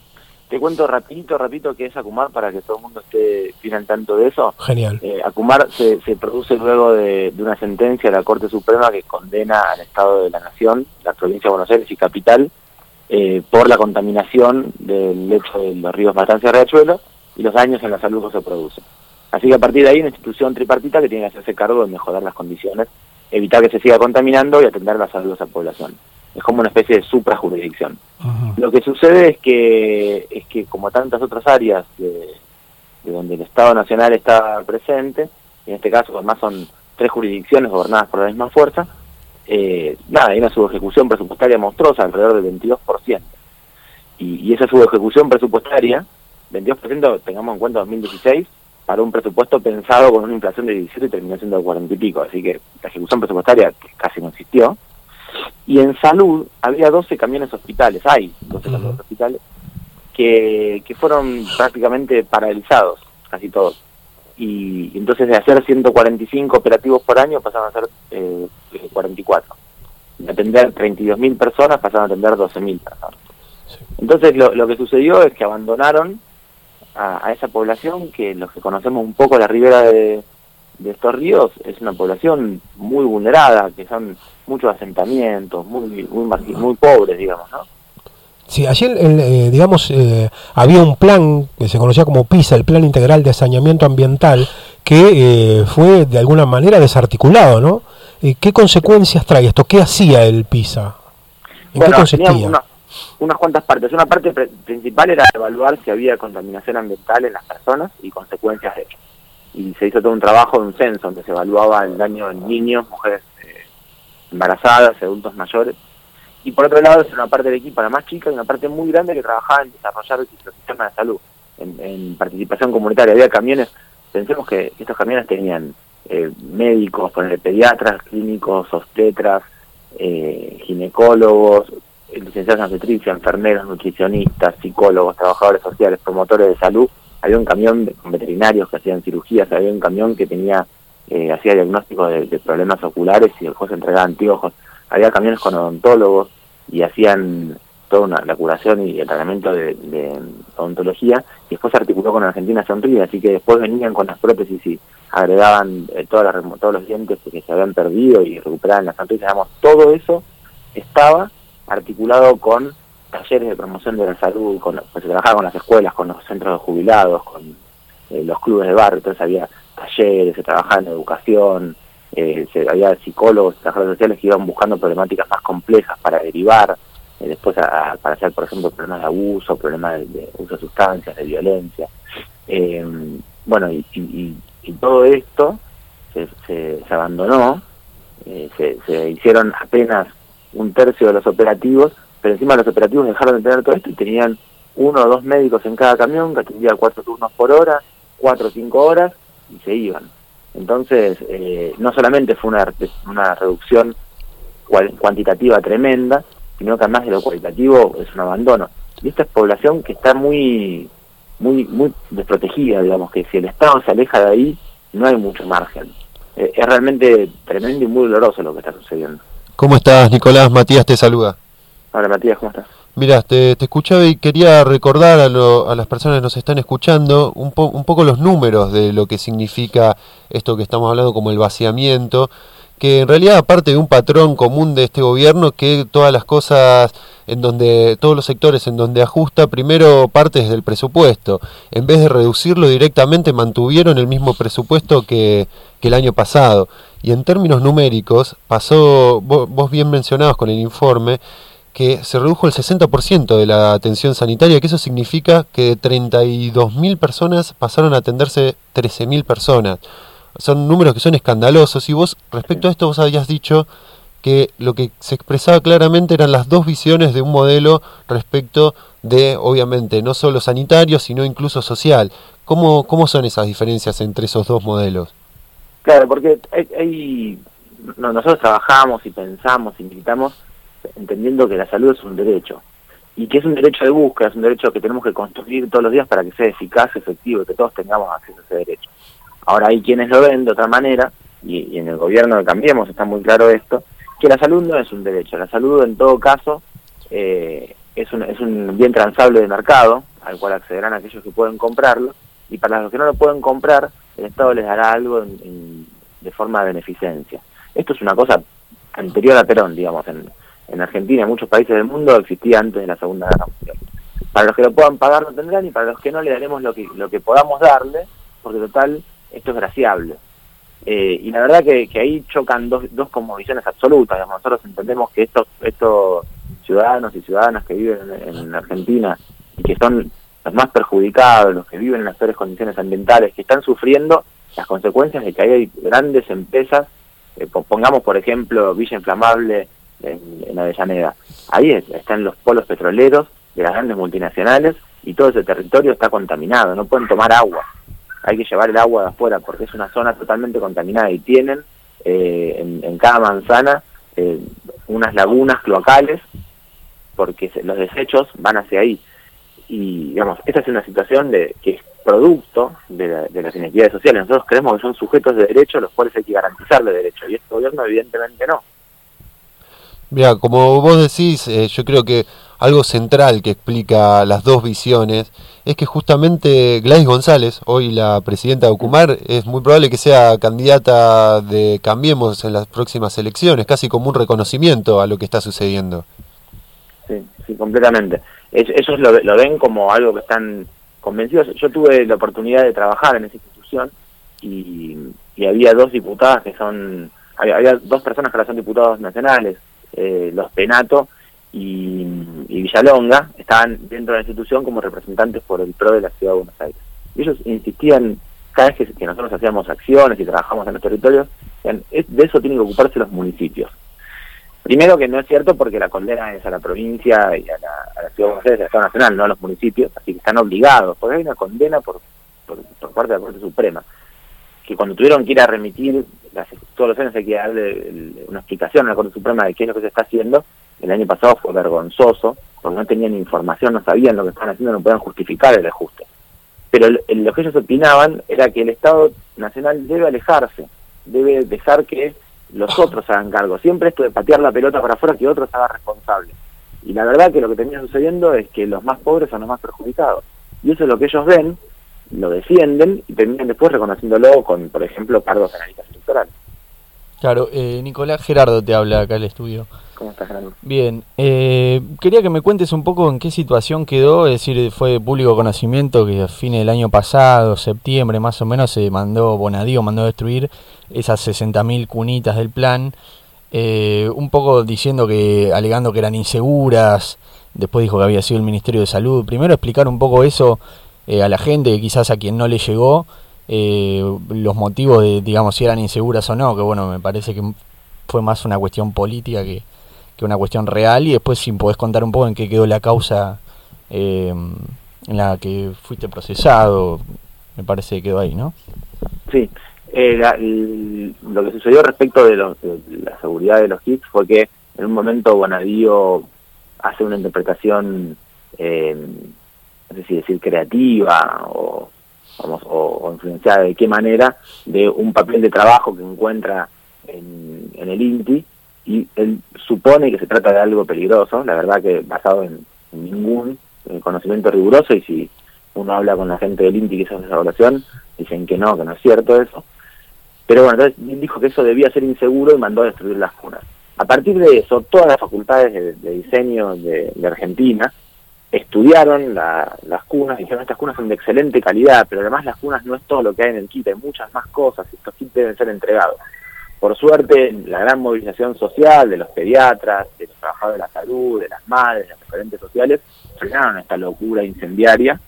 Te cuento rapidito, rapidito qué es Acumar para que todo el mundo esté bien al tanto de eso. Genial. Eh, Acumar se, se produce luego de, de una sentencia de la Corte Suprema que condena al Estado de la Nación, la provincia de Buenos Aires y Capital, eh, por la contaminación del lecho de los ríos Matanza y Riachuelo y los daños en la salud que se producen. Así que a partir de ahí, una institución tripartita que tiene que hacerse cargo de mejorar las condiciones, evitar que se siga contaminando y atender la salud de esa población. Es como una especie de suprajurisdicción. Uh-huh. Lo que sucede es que, es que como tantas otras áreas de, de donde el Estado Nacional está presente, en este caso además son tres jurisdicciones gobernadas por la misma fuerza, eh, nada, hay una subejecución presupuestaria monstruosa, alrededor del veintidós por ciento. Y, y esa subejecución presupuestaria, veintidós por ciento, tengamos en cuenta dos mil dieciséis, para un presupuesto pensado con una inflación de diecisiete y terminó siendo de cuarenta y pico, así que la ejecución presupuestaria casi no existió. Y en salud había doce camiones hospitales, hay doce uh-huh. camiones hospitales, que, que fueron prácticamente paralizados, casi todos. Y, y entonces de hacer ciento cuarenta y cinco operativos por año pasaron a ser eh, cuarenta y cuatro. De atender treinta y dos mil personas pasaron a atender doce mil personas. Sí. Entonces lo, lo que sucedió es que abandonaron A, a esa población que los que conocemos un poco la ribera de, de estos ríos es una población muy vulnerada, que son muchos asentamientos, muy muy muy pobres, digamos, ¿no? Sí, ayer, eh, digamos, eh, había un plan que se conocía como PISA, el Plan Integral de Saneamiento Ambiental, que eh, fue de alguna manera desarticulado, ¿no? Eh, ¿Qué consecuencias trae esto? ¿Qué hacía el PISA? ¿En bueno, qué consistía? Una, unas cuantas partes. Una parte pre- principal era evaluar si había contaminación ambiental en las personas y consecuencias de ello. Y se hizo todo un trabajo de un censo donde se evaluaba el daño en niños, mujeres eh, embarazadas, adultos mayores. Y por otro lado, es una parte del equipo, la más chica, y una parte muy grande que trabajaba en desarrollar los sistemas de salud, en, en participación comunitaria. Había camiones, pensemos que estos camiones tenían eh, médicos, poner pediatras, clínicos, obstetras, eh, ginecólogos, licenciados en obstetricia, enfermeros, nutricionistas, psicólogos, trabajadores sociales, promotores de salud. Había un camión de, con veterinarios que hacían cirugías, había un camión que tenía eh, hacía diagnóstico de, de problemas oculares y después entregaba anteojos. Había camiones con odontólogos y hacían toda una, la curación y el tratamiento de, de odontología, y después se articuló con Argentina Sonríe, así que después venían con las prótesis y agregaban eh, todas las, todos los dientes que se habían perdido y recuperaban las sonrisas. Digamos, todo eso estaba articulado con talleres de promoción de la salud, con, pues se trabajaba con las escuelas, con los centros de jubilados, con eh, los clubes de barrio. Entonces había talleres, se trabajaba en educación, eh, se, había psicólogos, trabajadores sociales que iban buscando problemáticas más complejas para derivar. eh, después a, a aparecer, por ejemplo, problemas de abuso, problemas de, de uso de sustancias, de violencia. Eh, bueno, y, y, y todo esto se, se, se abandonó, eh, se, se hicieron apenas un tercio de los operativos, pero encima los operativos dejaron de tener todo esto y tenían uno o dos médicos en cada camión que atendían cuatro turnos por hora, cuatro o cinco horas, y se iban. Entonces, eh, no solamente fue una, una reducción cual, cuantitativa tremenda, sino que además de lo cualitativo es un abandono. Y esta es población que está muy muy muy desprotegida, digamos, que si el Estado se aleja de ahí, no hay mucho margen. Eh, es realmente tremendo y muy doloroso lo que está sucediendo. ¿Cómo estás, Nicolás? Matías te saluda. Hola, Matías, ¿cómo estás? Mira, te, te escuchaba y quería recordar a, lo, a las personas que nos están escuchando un, po, un poco los números de lo que significa esto que estamos hablando como el vaciamiento, que en realidad aparte de un patrón común de este gobierno, que todas las cosas en donde, todos los sectores en donde ajusta, primero parte desde el presupuesto. En vez de reducirlo directamente, mantuvieron el mismo presupuesto que, que el año pasado. Y en términos numéricos, pasó, vos, vos bien mencionabas con el informe, que se redujo el sesenta por ciento de la atención sanitaria, que eso significa que de treinta y dos mil personas pasaron a atenderse trece mil personas. Son números que son escandalosos, y vos, respecto a esto, vos habías dicho que lo que se expresaba claramente eran las dos visiones de un modelo respecto de, obviamente, no solo sanitario, sino incluso social. ¿Cómo, cómo son esas diferencias entre esos dos modelos? Claro, porque hay, hay no, nosotros trabajamos y pensamos y militamos entendiendo que la salud es un derecho, y que es un derecho de búsqueda, es un derecho que tenemos que construir todos los días para que sea eficaz, efectivo, y que todos tengamos acceso a ese derecho. Ahora hay quienes lo ven de otra manera, y, y en el gobierno de Cambiemos está muy claro esto, que la salud no es un derecho. La salud, en todo caso, eh, es, un, es un bien transable de mercado, al cual accederán aquellos que pueden comprarlo, y para los que no lo pueden comprar, el Estado les dará algo en, en, de forma de beneficencia. Esto es una cosa anterior a Perón, digamos. En, en Argentina, en muchos países del mundo, existía antes de la Segunda Guerra Mundial. Para los que lo puedan pagar lo tendrán, y para los que no, le daremos lo que, lo que podamos darle, porque total, esto es graciable. Eh, y la verdad que, que ahí chocan dos, dos como visiones absolutas. Digamos. Nosotros entendemos que estos, estos ciudadanos y ciudadanas que viven en, en Argentina, y que son los más perjudicados, los que viven en las peores condiciones ambientales, que están sufriendo las consecuencias de que hay grandes empresas, eh, pongamos por ejemplo Villa Inflamable en, en Avellaneda. Ahí es, están los polos petroleros de las grandes multinacionales, y todo ese territorio está contaminado, no pueden tomar agua. Hay que llevar el agua de afuera porque es una zona totalmente contaminada, y tienen eh, en, en cada manzana eh, unas lagunas cloacales porque se, los desechos van hacia ahí. Y digamos, esta es una situación de que es producto de, la, de las inequidades sociales. Nosotros creemos que son sujetos de derecho a los cuales hay que garantizarle derecho, y este gobierno evidentemente no. Mira, como vos decís, eh, yo creo que algo central que explica las dos visiones es que justamente Gladys González, hoy la presidenta de Ucumar, es muy probable que sea candidata de Cambiemos en las próximas elecciones, casi como un reconocimiento a lo que está sucediendo. Sí, sí, completamente. Ellos lo, lo ven como algo que están convencidos. Yo tuve la oportunidad de trabajar en esa institución, y, y había dos diputadas que son, había, había dos personas que ahora son diputados nacionales, eh, los Penato y, y Villalonga, estaban dentro de la institución como representantes por el P R O de la Ciudad de Buenos Aires. Y ellos insistían, cada vez que, que nosotros hacíamos acciones y trabajamos en los territorios, de eso tienen que ocuparse los municipios. Primero, que no es cierto, porque la condena es a la provincia y a la, a la Ciudad de Buenos Aires, al Estado Nacional, no a los municipios, así que están obligados, porque hay una condena por, por, por parte de la Corte Suprema, que cuando tuvieron que ir a remitir, las, todos los años hay que darle el, una explicación a la Corte Suprema de qué es lo que se está haciendo. El año pasado fue vergonzoso, porque no tenían información, no sabían lo que estaban haciendo, no podían justificar el ajuste. Pero el, el, lo que ellos opinaban era que el Estado Nacional debe alejarse, debe dejar que los otros hagan cargo. Siempre esto de patear la pelota para afuera, que otros se hagan responsables. Y la verdad que lo que termina sucediendo es que los más pobres son los más perjudicados. Y eso es lo que ellos ven, lo defienden, y terminan después reconociéndolo con, por ejemplo, cargos en analistas electorales. Claro, eh, Nicolás, Gerardo te habla acá al estudio. ¿Cómo estás, Gerardo? Bien, eh, quería que me cuentes un poco en qué situación quedó, es decir, fue de público conocimiento que a fines del año pasado, septiembre más o menos, se mandó, Bonadío mandó destruir esas sesenta mil cunitas del plan. eh, un poco diciendo que, alegando que eran inseguras, después dijo que había sido el Ministerio de Salud. Primero explicar un poco eso eh, a la gente, que quizás a quien no le llegó, eh, los motivos de, digamos, si eran inseguras o no, que bueno, me parece que fue más una cuestión política que, que una cuestión real, y después si podés contar un poco en qué quedó la causa eh, en la que fuiste procesado, me parece que quedó ahí, ¿no? Sí, eh, la, el, lo que sucedió respecto de, los, de la seguridad de los kits fue que en un momento Bonadío hace una interpretación, eh, no sé si decir creativa o, vamos, o, o influenciada de qué manera, de un papel de trabajo que encuentra en, en el INTI, y él supone que se trata de algo peligroso, la verdad que basado en, en ningún en conocimiento riguroso, y si uno habla con la gente del INTI que hizo esa evaluación, dicen que no, que no es cierto eso. Pero bueno, entonces dijo que eso debía ser inseguro y mandó a destruir las cunas. A partir de eso, todas las facultades de, de diseño de, de Argentina estudiaron la, las cunas y dijeron, estas cunas son de excelente calidad, pero además las cunas no es todo lo que hay en el kit, hay muchas más cosas, y estos kits deben ser entregados. Por suerte, la gran movilización social de los pediatras, de los trabajadores de la salud, de las madres, de los referentes sociales, frenaron esta locura incendiaria,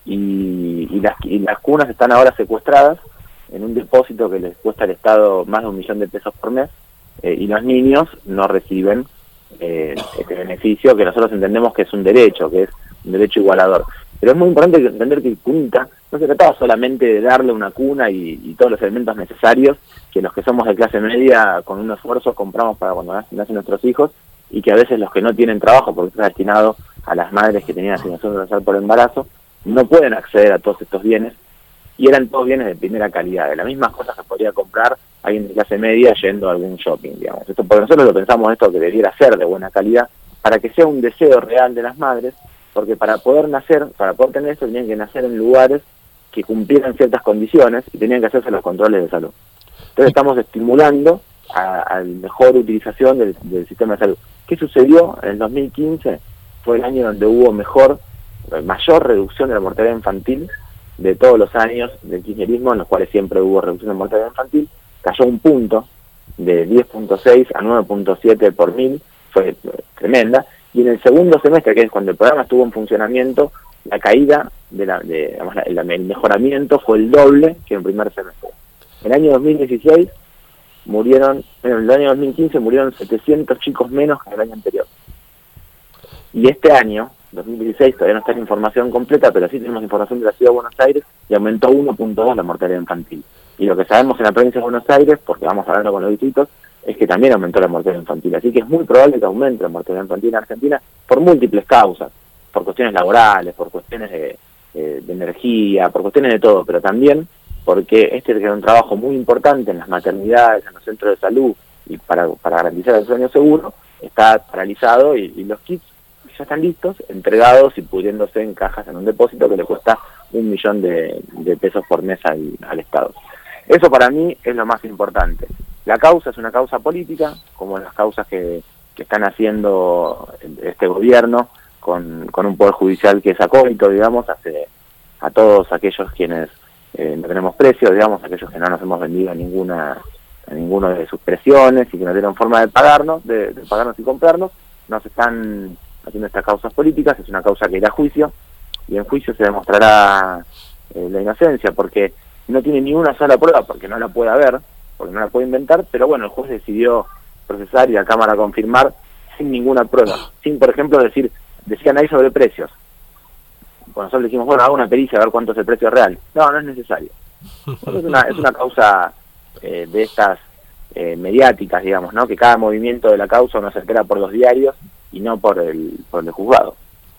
y, y, las, y las cunas están ahora secuestradas en un depósito que les cuesta al Estado más de un millón de pesos por mes, eh, y los niños no reciben eh, este beneficio que nosotros entendemos que es un derecho, que es un derecho igualador. Pero es muy importante entender que Cunita no se trataba solamente de darle una cuna y, y todos los elementos necesarios que los que somos de clase media con un esfuerzo compramos para cuando nacen nuestros hijos, y que a veces los que no tienen trabajo, porque está destinado a las madres que tenían asignación universal por embarazo, no pueden acceder a todos estos bienes, y eran todos bienes de primera calidad, de las mismas cosas que podría comprar alguien de clase media yendo a algún shopping, digamos. Esto porque nosotros lo pensamos esto que debiera ser de buena calidad, para que sea un deseo real de las madres, porque para poder nacer, para poder tener esto, tenían que nacer en lugares que cumplieran ciertas condiciones y tenían que hacerse los controles de salud. Entonces estamos estimulando a, a la mejor utilización del, del sistema de salud. ¿Qué sucedió? En el dos mil quince fue el año donde hubo mejor, mayor reducción de la mortalidad infantil de todos los años del kirchnerismo, en los cuales siempre hubo reducción de mortalidad infantil. Cayó un punto de diez punto seis a nueve punto siete por mil, fue tremenda. Y en el segundo semestre, que es cuando el programa estuvo en funcionamiento, la caída, de la, de, digamos, la, el, el mejoramiento fue el doble que en el primer semestre. En el año dos mil dieciséis murieron, en el año dos mil quince murieron setecientos chicos menos que el año anterior. Y este año, dos mil dieciséis, todavía no está la información completa, pero sí tenemos información de la Ciudad de Buenos Aires, y aumentó uno punto dos la mortalidad infantil. Y lo que sabemos en la provincia de Buenos Aires, porque vamos hablando con los distritos, es que también aumentó la mortalidad infantil. Así que es muy probable que aumente la mortalidad infantil en Argentina por múltiples causas, por cuestiones laborales, por cuestiones de, de, de energía, por cuestiones de todo, pero también porque este es un trabajo muy importante en las maternidades, en los centros de salud, y para, para garantizar el sueño seguro, está paralizado, y, y los kits ya están listos, entregados y pudriéndose en cajas en un depósito que le cuesta un millón de, de pesos por mes al, al Estado. Eso para mí es lo más importante. La causa es una causa política, como las causas que, que están haciendo este gobierno con, con un poder judicial que es acólito, digamos, hace a todos aquellos quienes eh, no tenemos precios, digamos, aquellos que no nos hemos vendido a ninguna a ninguna de sus presiones y que no tienen forma de pagarnos, de, de pagarnos y comprarnos, nos están haciendo estas causas políticas. Es una causa que irá a juicio, y en juicio se demostrará eh, la inocencia, porque no tiene ni una sola prueba, porque no la puede haber, porque no la puede inventar, pero bueno, el juez decidió procesar y la Cámara confirmar sin ninguna prueba, sin, por ejemplo, decir, decían ahí sobre precios. Bueno, nosotros dijimos, bueno, haga una pericia a ver cuánto es el precio real. No, no es necesario. Bueno, es, una, es una causa eh, de estas eh, mediáticas, digamos, ¿no? Que cada movimiento de la causa uno se entera por los diarios y no por el, por el juzgado.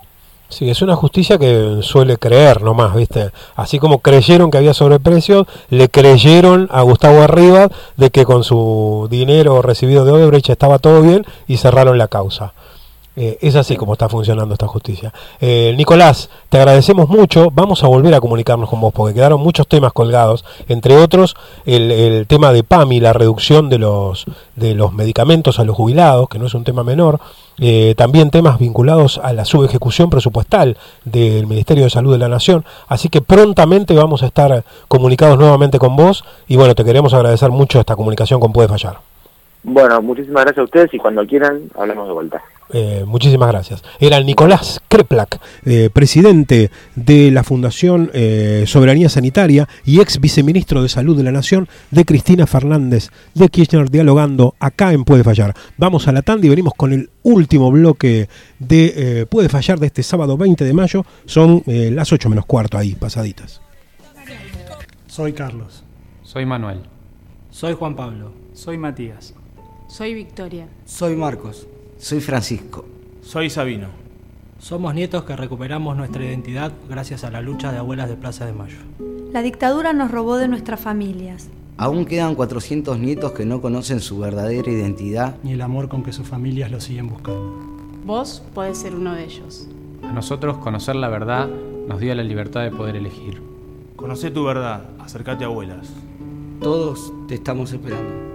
Sí, es una justicia que suele creer nomás, ¿viste? Así como creyeron que había sobreprecios, le creyeron a Gustavo Arribas de que con su dinero recibido de Odebrecht estaba todo bien y cerraron la causa. Eh, es así como está funcionando esta justicia. Eh, Nicolás, te agradecemos mucho. Vamos a volver a comunicarnos con vos porque quedaron muchos temas colgados, entre otros el, el tema de PAMI, la reducción de los de los medicamentos a los jubilados, que no es un tema menor. Eh, también temas vinculados a la subejecución presupuestal del Ministerio de Salud de la Nación. Así que prontamente vamos a estar comunicados nuevamente con vos, y bueno, te queremos agradecer mucho esta comunicación con Puede Fallar. Bueno, muchísimas gracias a ustedes y cuando quieran hablamos de vuelta. Eh, muchísimas gracias. Era el Nicolás Kreplak, eh, presidente de la Fundación eh, Soberanía Sanitaria y ex viceministro de Salud de la Nación, de Cristina Fernández de Kirchner, dialogando acá en Puede Fallar. Vamos a la tanda y venimos con el último bloque de eh, Puede Fallar de este sábado veinte de mayo. Son eh, las ocho menos cuarto ahí, pasaditas. Soy Carlos. Soy Manuel. Soy Juan Pablo. Soy Matías. Soy Victoria. Soy Marcos. Soy Francisco. Soy Sabino. Somos nietos que recuperamos nuestra identidad gracias a la lucha de abuelas de Plaza de Mayo. La dictadura nos robó de nuestras familias. Aún quedan cuatrocientos nietos que no conocen su verdadera identidad ni el amor con que sus familias lo siguen buscando. Vos podés ser uno de ellos. A nosotros conocer la verdad nos dio la libertad de poder elegir. Conocé tu verdad, acércate a abuelas. Todos te estamos esperando.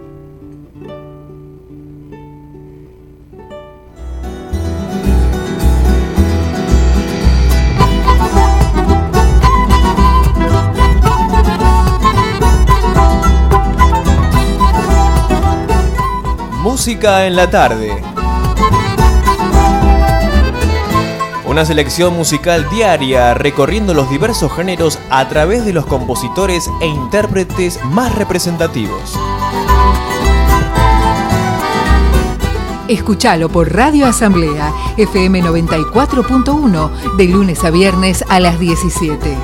Música en la tarde. Una selección musical diaria recorriendo los diversos géneros a través de los compositores e intérpretes más representativos. Escuchalo por Radio Asamblea, F M noventa y cuatro punto uno, de lunes a viernes a las diecisiete.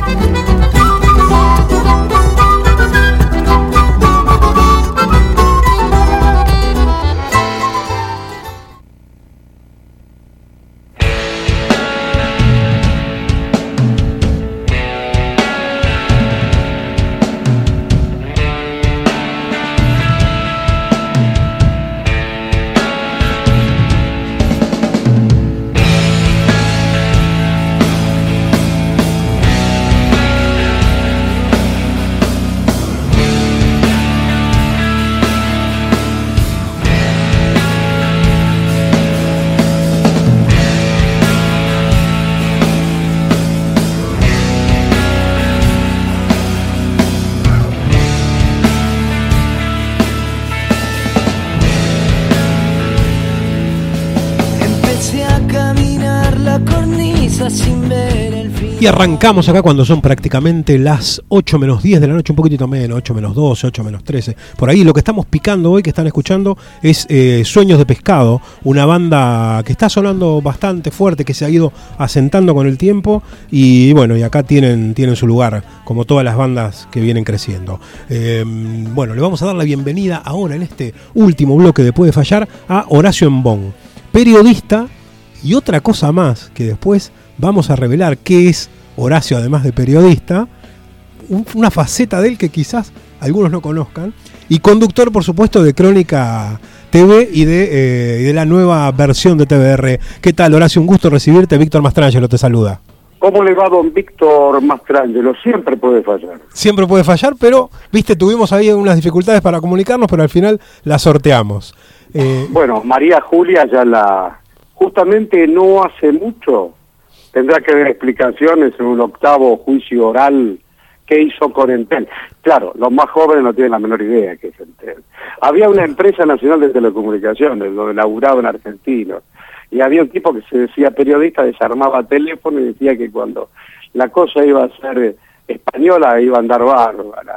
Y arrancamos acá cuando son prácticamente las ocho menos diez de la noche, un poquitito menos, ocho menos doce, ocho menos trece. Por ahí lo que estamos picando hoy, que están escuchando, es eh, Sueños de Pescado, una banda que está sonando bastante fuerte, que se ha ido asentando con el tiempo. Y bueno, y acá tienen, tienen su lugar, como todas las bandas que vienen creciendo. Eh, bueno, le vamos a dar la bienvenida ahora, en este último bloque de Puede Fallar, a Horacio Embón, periodista y otra cosa más que después vamos a revelar qué es Horacio, además de periodista, un, una faceta de él que quizás algunos no conozcan, y conductor, por supuesto, de Crónica T V y de, eh, de la nueva versión de T V R. ¿Qué tal, Horacio? Un gusto recibirte. Víctor Mastrangelo te saluda. ¿Cómo le va, don Víctor Mastrangelo? Siempre puede fallar. Siempre puede fallar, pero, viste, tuvimos ahí unas dificultades para comunicarnos, pero al final la sorteamos. Eh, bueno, María Julia ya la... Justamente no hace mucho... Tendrá que haber explicaciones en un octavo juicio oral que hizo con Entel. Claro, los más jóvenes no tienen la menor idea que es Entel. Había una empresa nacional de telecomunicaciones donde laburaban argentinos y había un tipo que se decía periodista, desarmaba teléfono y decía que cuando la cosa iba a ser española iba a andar bárbara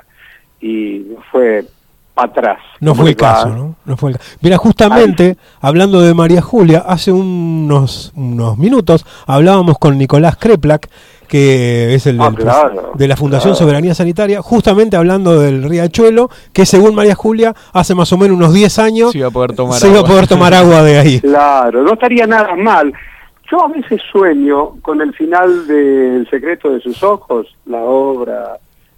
y fue para atrás. No fue el caso, ¿no? No fue el caso. Mira, justamente, Ay. hablando de María Julia, hace unos, unos minutos hablábamos con Nicolás Kreplak, que es el ah, del, claro, de la Fundación claro. Soberanía Sanitaria, justamente hablando del riachuelo, que según María Julia, hace más o menos unos diez años se iba a poder tomar, se agua. Iba a poder tomar agua de ahí. Claro, no estaría nada mal. Yo a veces sueño con el final de El secreto de sus ojos, la obra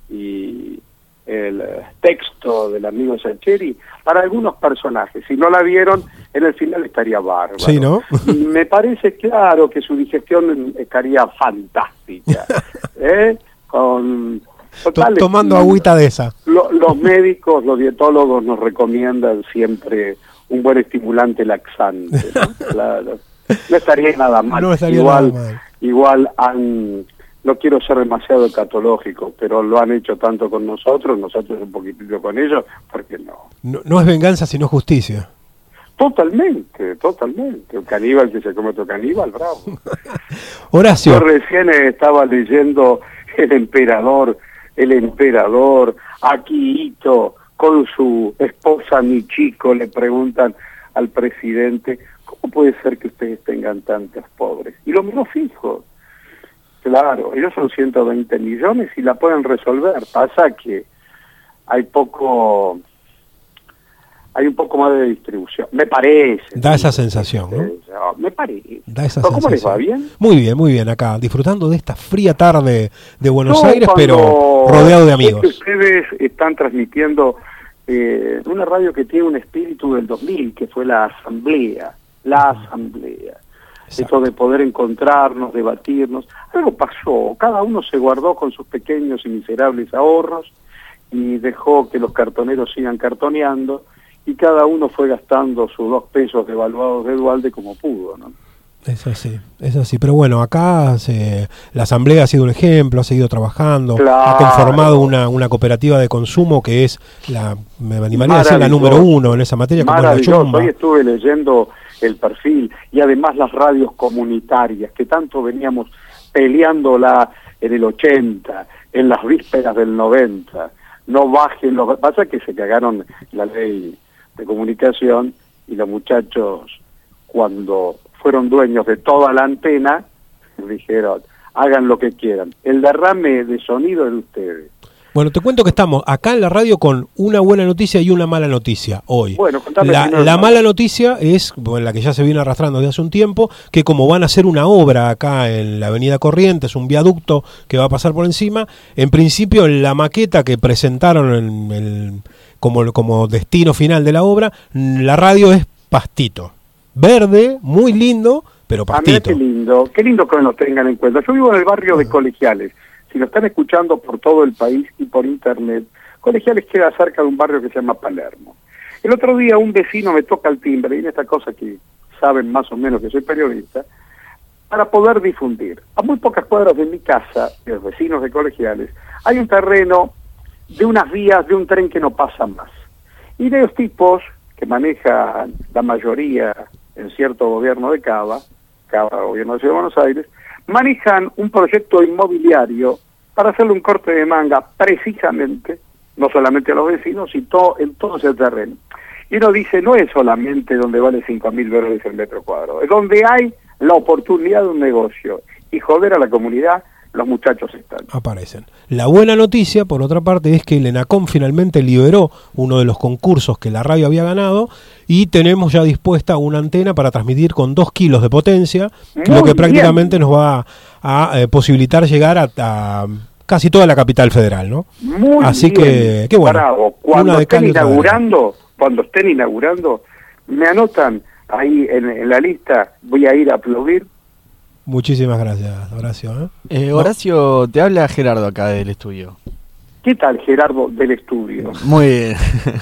y el texto del amigo Sacheri, para algunos personajes. Si no la vieron, en el final estaría bárbaro. Sí, ¿no? Me parece claro que su digestión estaría fantástica. ¿eh? Con totales, tomando agüita de esa. Lo, los médicos, los dietólogos nos recomiendan siempre un buen estimulante laxante, ¿no? Claro. No estaría nada mal. No estaría igual, nada mal. Igual han... No quiero ser demasiado catológico, pero lo han hecho tanto con nosotros, nosotros un poquitito con ellos, ¿por qué no? no, no es venganza sino justicia. Totalmente, totalmente. Un caníbal que se come otro caníbal, bravo. Horacio. Yo recién estaba leyendo El Emperador, el Emperador, Akihito, con su esposa Michiko, le preguntan al presidente, ¿cómo puede ser que ustedes tengan tantos pobres? Y lo mismo fijo. Claro, ellos son ciento veinte millones y la pueden resolver. Pasa que hay poco... hay un poco más de distribución, me parece. Da esa sensación, ¿no? Me parece. Da esa ¿Cómo sensación. les va? ¿Bien? Muy bien, muy bien, acá, disfrutando de esta fría tarde de Buenos No, Aires, cuando pero rodeado de amigos. sé que ustedes están transmitiendo eh, una radio que tiene un espíritu del dos mil, que fue la asamblea, la asamblea. Esto de poder encontrarnos, debatirnos. Algo pasó, cada uno se guardó con sus pequeños y miserables ahorros y dejó que los cartoneros sigan cartoneando, y cada uno fue gastando sus dos pesos devaluados de Dualde como pudo, ¿no? Es así, es así. Pero bueno, acá se, la Asamblea ha sido un ejemplo, ha seguido trabajando, Claro. ha conformado una, una cooperativa de consumo que es, la me animaría a decir, la número uno en esa materia, como es la Maravilloso. Chomba. Hoy estuve leyendo el perfil y además las radios comunitarias, que tanto veníamos peleándola en el ochenta, en las vísperas del noventa. No bajen los... Pasa que se cagaron la ley de comunicación y los muchachos, cuando fueron dueños de toda la antena, dijeron, hagan lo que quieran. El derrame de sonido es de ustedes. Bueno, te cuento que estamos acá en la radio con una buena noticia y una mala noticia hoy. Bueno, contame la, primero la el mala noticia es, bueno, la que ya se viene arrastrando desde hace un tiempo, que como van a hacer una obra acá en la avenida Corrientes, un viaducto que va a pasar por encima, en principio la maqueta que presentaron en el, como, como destino final de la obra, la radio es pastito. Verde, muy lindo, pero Ah, mira pastito. qué lindo, qué lindo que nos tengan en cuenta. Yo vivo en el barrio de Colegiales. Si lo están escuchando por todo el país y por internet, Colegiales queda cerca de un barrio que se llama Palermo. El otro día un vecino me toca el timbre, y en esta cosa que saben más o menos que soy periodista, para poder difundir. A muy pocas cuadras de mi casa, de los vecinos de Colegiales, hay un terreno de unas vías de un tren que no pasa más. Y de los tipos que manejan la mayoría en cierto gobierno de Cava, Cava, gobierno de Ciudad de Buenos Aires, manejan un proyecto inmobiliario para hacerle un corte de manga precisamente, no solamente a los vecinos, sino en todo ese terreno. Y uno dice, no es solamente donde vale cinco mil dólares el metro cuadrado, es donde hay la oportunidad de un negocio. Y joder a la comunidad, los muchachos están. Aparecen. La buena noticia, por otra parte, es que el ENACOM finalmente liberó uno de los concursos que la radio había ganado y tenemos ya dispuesta una antena para transmitir con dos kilos de potencia, Muy lo que bien. prácticamente nos va a, a, eh, posibilitar llegar a, a casi toda la capital federal, ¿no? Muy Así bien. que, qué bueno. Bravo. Una Cuando de estén cal y otra de arena. inaugurando, cuando estén inaugurando, me anotan ahí en, en la lista, voy a ir a aplaudir. Muchísimas gracias, Horacio. ¿eh? Eh, Horacio, te habla Gerardo acá del estudio. ¿Qué tal, Gerardo, del estudio? Muy bien.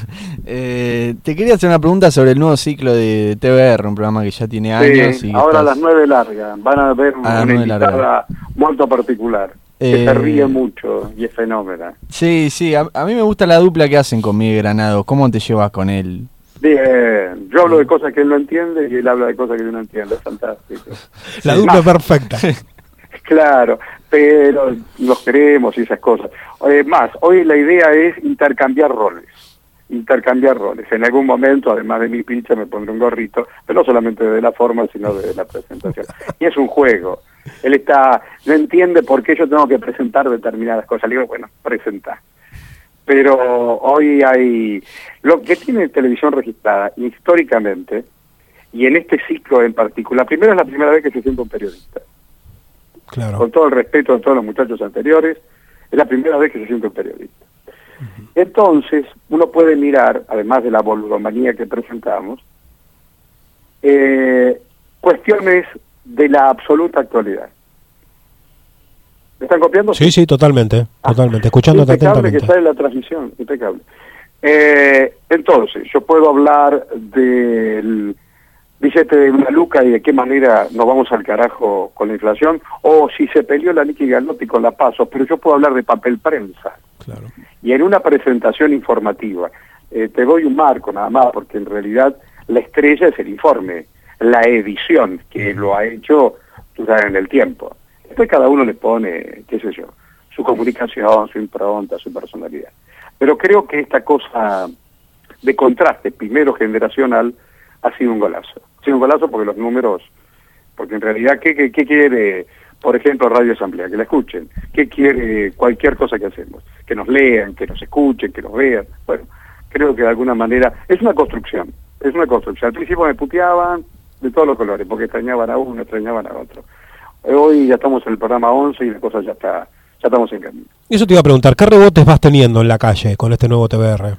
eh, te quería hacer una pregunta sobre el nuevo ciclo de T V R, un programa que ya tiene años. Sí, y ahora a estás- las nueve largas, van a ver A las una nueve invitada muy particular, que Eh, se ríe mucho y es fenómena. Sí, sí, a, a mí me gusta la dupla que hacen con Miguel Granado. ¿Cómo te llevas con él? Bien, yo hablo de cosas que él no entiende y él habla de cosas que yo no entiendo, es fantástico. La Sí. dupla Más, perfecta. Claro, pero nos queremos y esas cosas. Eh, más, hoy la idea es intercambiar roles, intercambiar roles. En algún momento, además de mi pincha, me pondré un gorrito, pero no solamente de la forma, sino de la presentación. Y es un juego. Él está, no entiende por qué yo tengo que presentar determinadas cosas. Le digo, bueno, presenta. Pero hoy hay, lo que tiene televisión registrada históricamente, y en este ciclo en particular, primero es la primera vez que se siente un periodista. Claro. Con todo el respeto de todos los muchachos anteriores, es la primera vez que se siente un periodista. Entonces, uno puede mirar, además de la boludomanía que presentamos, eh, cuestiones de la absoluta actualidad. ¿Me están copiando? Sí, sí, totalmente, totalmente. Escuchándote Impecable atentamente. que sale la transmisión, impecable. Eh, entonces, yo puedo hablar del billete de una luca y de qué manera nos vamos al carajo con la inflación, o si se peleó la Nicky Galotti con la Paso, pero yo puedo hablar de papel prensa. Claro. Y en una presentación informativa, eh, te doy un marco nada más, porque en realidad la estrella es el informe, la edición, que lo ha hecho, tú sabes, en el tiempo. Después cada uno le pone, qué sé yo, su comunicación, su impronta, su personalidad. Pero creo que esta cosa de contraste, primero generacional, ha sido un golazo. Ha sido un golazo porque los números, porque en realidad, ¿qué, qué, qué quiere, por ejemplo, Radio Asamblea? Que la escuchen. ¿Qué quiere cualquier cosa que hacemos? Que nos lean, que nos escuchen, que nos vean. Bueno, creo que de alguna manera es una construcción, es una construcción. Al principio me puteaban de todos los colores, porque extrañaban a uno, extrañaban a otro. Hoy ya estamos en el programa once y la cosa ya está, ya estamos en camino. Eso te iba a preguntar, ¿qué rebotes vas teniendo en la calle con este nuevo T V R?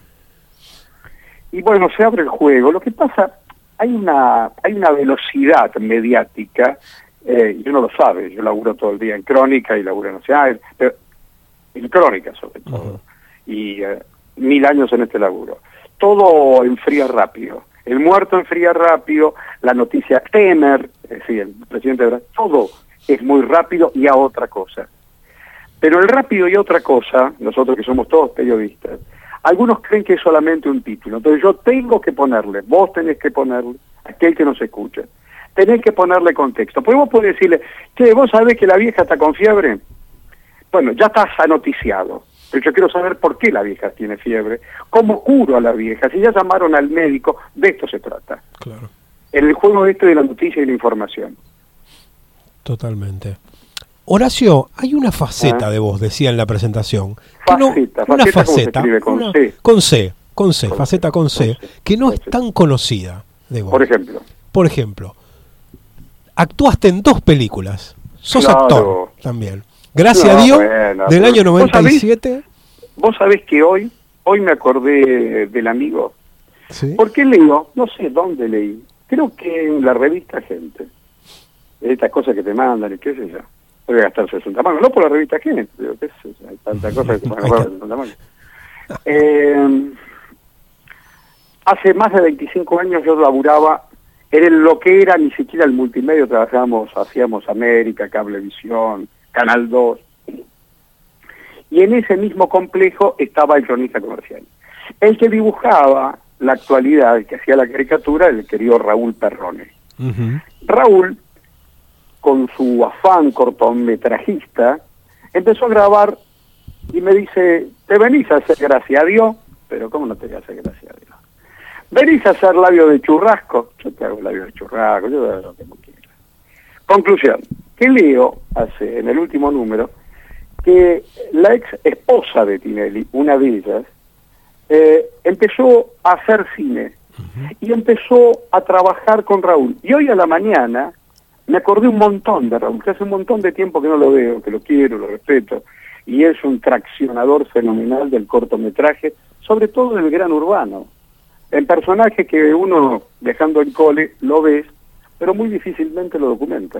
Y bueno, se abre el juego. Lo que pasa, hay una hay una velocidad mediática, eh, y uno lo sabe, yo laburo todo el día en Crónica y laburo en Nacional, pero en Crónica sobre todo, uh-huh. y eh, mil años en este laburo. Todo enfría rápido. El muerto enfría rápido, la noticia Temer, es decir, el presidente de Brasil, todo es muy rápido y a otra cosa. Pero el rápido y otra cosa, nosotros que somos todos periodistas, algunos creen que es solamente un título. Entonces yo tengo que ponerle, vos tenés que ponerle, aquel que nos escucha, tenés que ponerle contexto. Porque vos podés decirle, che, vos sabés que la vieja está con fiebre. Bueno, ya estás anoticiado. Pero yo quiero saber por qué la vieja tiene fiebre, cómo curo a la vieja, si ya llamaron al médico, de esto se trata. Claro. En el juego este de la noticia y la información. Totalmente. Horacio, hay una faceta ¿Ah? de vos, decía en la presentación. Que faceta, no, una faceta, faceta, se con, una, C. con C, con C, con faceta con C, con C, que no con es C. tan conocida de vos. Por ejemplo. Por ejemplo, actuaste en dos películas, sos claro. actor también. Gracias no, a Dios, bueno, del año noventa y ¿vos siete. sabés, vos sabés que hoy, hoy me acordé del amigo. ¿Sí? ¿Por qué leo? No sé dónde leí. Creo que en la revista Gente. Estas cosas que te mandan y qué sé yo. Voy a gastar sesenta mangos. No por la revista Gente. Digo, qué sé yo. Hay tantas cosas que te van a gastar sesenta mangos. Eh, hace más de veinticinco años yo laburaba en lo que era ni siquiera el multimedia. Trabajábamos, hacíamos América, Cablevisión, Canal dos. Y en ese mismo complejo estaba el cronista comercial. El que dibujaba la actualidad, el que hacía la caricatura, el querido Raúl Perrone. Uh-huh. Raúl, con su afán cortometrajista, empezó a grabar y me dice, te venís a hacer gracia a Dios, pero ¿cómo no te voy a hacer gracia a Dios? Venís a hacer labio de churrasco, yo te hago labio de churrasco, yo te hago lo que no quieras. Conclusión, que leo hace en el último número que la ex esposa de Tinelli, una de ellas, eh, empezó a hacer cine uh-huh. y empezó a trabajar con Raúl. Y hoy a la mañana me acordé un montón de Raúl, que hace un montón de tiempo que no lo veo, que lo quiero, lo respeto, y es un traccionador fenomenal del cortometraje, sobre todo del gran urbano. En personajes que uno, dejando el cole, lo ves, pero muy difícilmente lo documenta.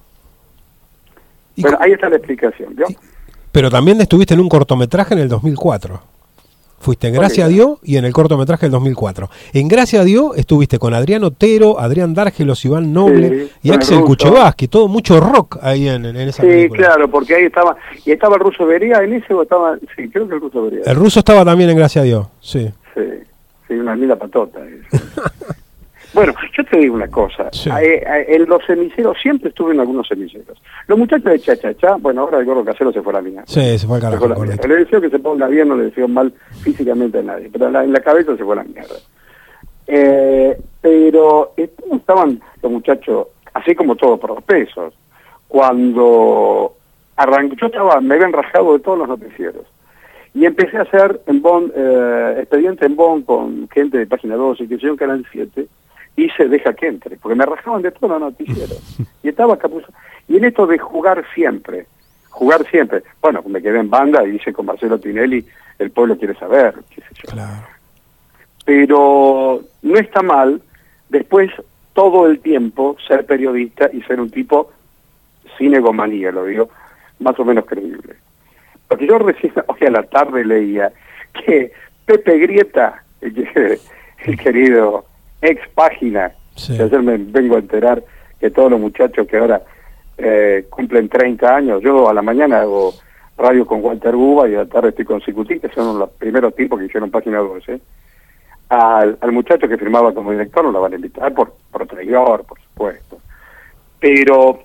Pero ahí está la explicación, ¿no? Pero también estuviste en un cortometraje en el dos mil cuatro. Fuiste en Gracias a Dios y en el cortometraje del dos mil cuatro. En Gracias a Dios estuviste con Adrián Otero, Adrián Dárgelos, Iván Noble sí, y Axel Kuchevaski, todo mucho rock ahí en, en esa sí, película. Sí, claro, porque ahí estaba, y estaba el Ruso Berea en ese o estaba, sí, creo que el Ruso Berea. El Ruso estaba también en Gracias a Dios, sí. Sí, sí, una linda patota. Bueno, yo te digo una cosa, sí. eh, eh, en los semilleros, siempre estuve en algunos semilleros. Los muchachos de Cha Cha Cha, bueno, ahora el gordo casero se fue a la mierda. Sí, se fue al carajo. Le deseo que se ponga bien, no le deseo mal físicamente a nadie, pero en la, en la cabeza se fue a la mierda. Eh, pero eh, estaban los muchachos, así como todos por dos pesos, cuando arrancó, yo estaba, me habían rajado de todos los noticieros. Y empecé a hacer en Bonn, eh, expediente en Bonn con gente de Página doce, que yo en Canal siete, y se deja que entre, porque me rajaban de todos los noticieros. Y estaba Capuzzo. Y en esto de jugar siempre, jugar siempre. Bueno, me quedé en banda y hice con Marcelo Tinelli, El pueblo quiere saber, qué sé yo. Claro. Pero no está mal, después, todo el tiempo, ser periodista y ser un tipo sin egomanía, lo digo, más o menos creíble. Porque yo recién, hoy a la tarde leía que Pepe Grieta, el, el querido ex página, sí. que ayer me vengo a enterar que todos los muchachos que ahora eh, cumplen treinta años, yo a la mañana hago radio con Walter Buba y a la tarde estoy con Cicutín, que son los primeros tipos que hicieron Página doce, al, al muchacho que firmaba como director no lo van a invitar por, por traidor, por supuesto. Pero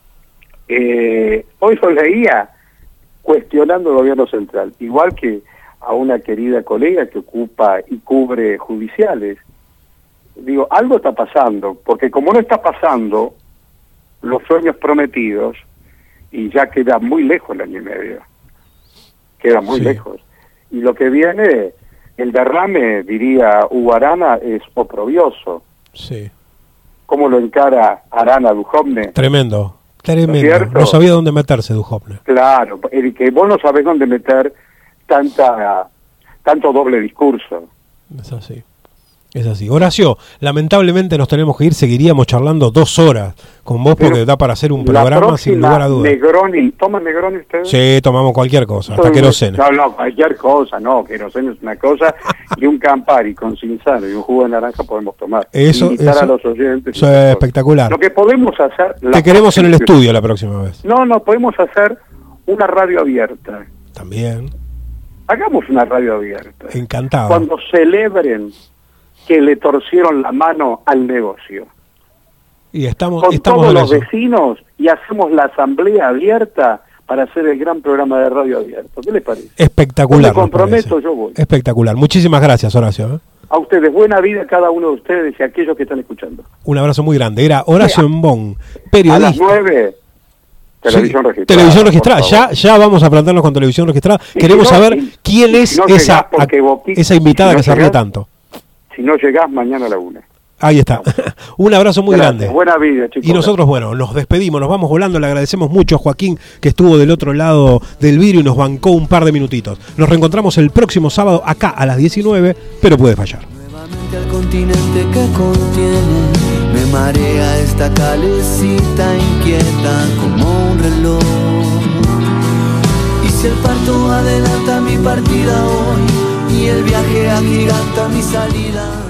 eh, hoy yo leía cuestionando el gobierno central, igual que a una querida colega que ocupa y cubre judiciales. Digo, algo está pasando, porque como no está pasando los sueños prometidos, y ya queda muy lejos el año y medio, queda muy Sí. lejos. Y lo que viene, el derrame, diría Hugo Arana, es oprobioso. Sí. ¿Cómo lo encara Arana Duhovne? Tremendo, tremendo. ¿Cierto? No sabía dónde meterse Duhovne. Claro, el que vos no sabés dónde meter tanta tanto doble discurso. Es así. Es así. Horacio, lamentablemente nos tenemos que ir, seguiríamos charlando dos horas con vos porque Pero da para hacer un la programa sin próxima, lugar a dudas. Negroni, ¿toman Negroni ustedes? Sí, tomamos cualquier cosa, hasta Soy- queroseno. No, no, cualquier cosa, no, queroseno es una cosa, y un Campari con cinzano y un jugo de naranja podemos tomar. Eso- Invitar eso- a los oyentes. Eso es espectacular. Lo que podemos hacer... la Te queremos en el próxima- estudio la próxima vez. No, no, podemos hacer una radio abierta. También. Hagamos una radio abierta. Encantado. Cuando celebren que le torcieron la mano al negocio. Y estamos, Con estamos todos en los eso. vecinos y hacemos la asamblea abierta para hacer el gran programa de radio abierto. ¿Qué les parece? Espectacular. Yo me nos comprometo, parece. yo voy. Espectacular. Muchísimas gracias, Horacio. ¿eh? A ustedes, buena vida a cada uno de ustedes y a aquellos que están escuchando. Un abrazo muy grande. Era Horacio Sí, Embón, A las periodista. nueve, televisión Sí, registrada. televisión por registrada. favor. Ya, ya vamos a plantarnos con televisión registrada. Y Queremos si no, saber y- quién y es si no esa, llegás porque Boqui- esa invitada si no que se ríe llegás, tanto. Si no llegás, mañana a la una. Ahí está. Un abrazo muy Gracias. grande. Buena vida, chicos. Y nosotros, bueno, nos despedimos, nos vamos volando. Le agradecemos mucho a Joaquín que estuvo del otro lado del vidrio y nos bancó un par de minutitos. Nos reencontramos el próximo sábado acá a las diecinueve, pero puede fallar. Al continente que contiene, me marea esta calecita inquieta como un reloj. Y si el parto adelanta mi partida hoy y el viaje agiganta mi salida.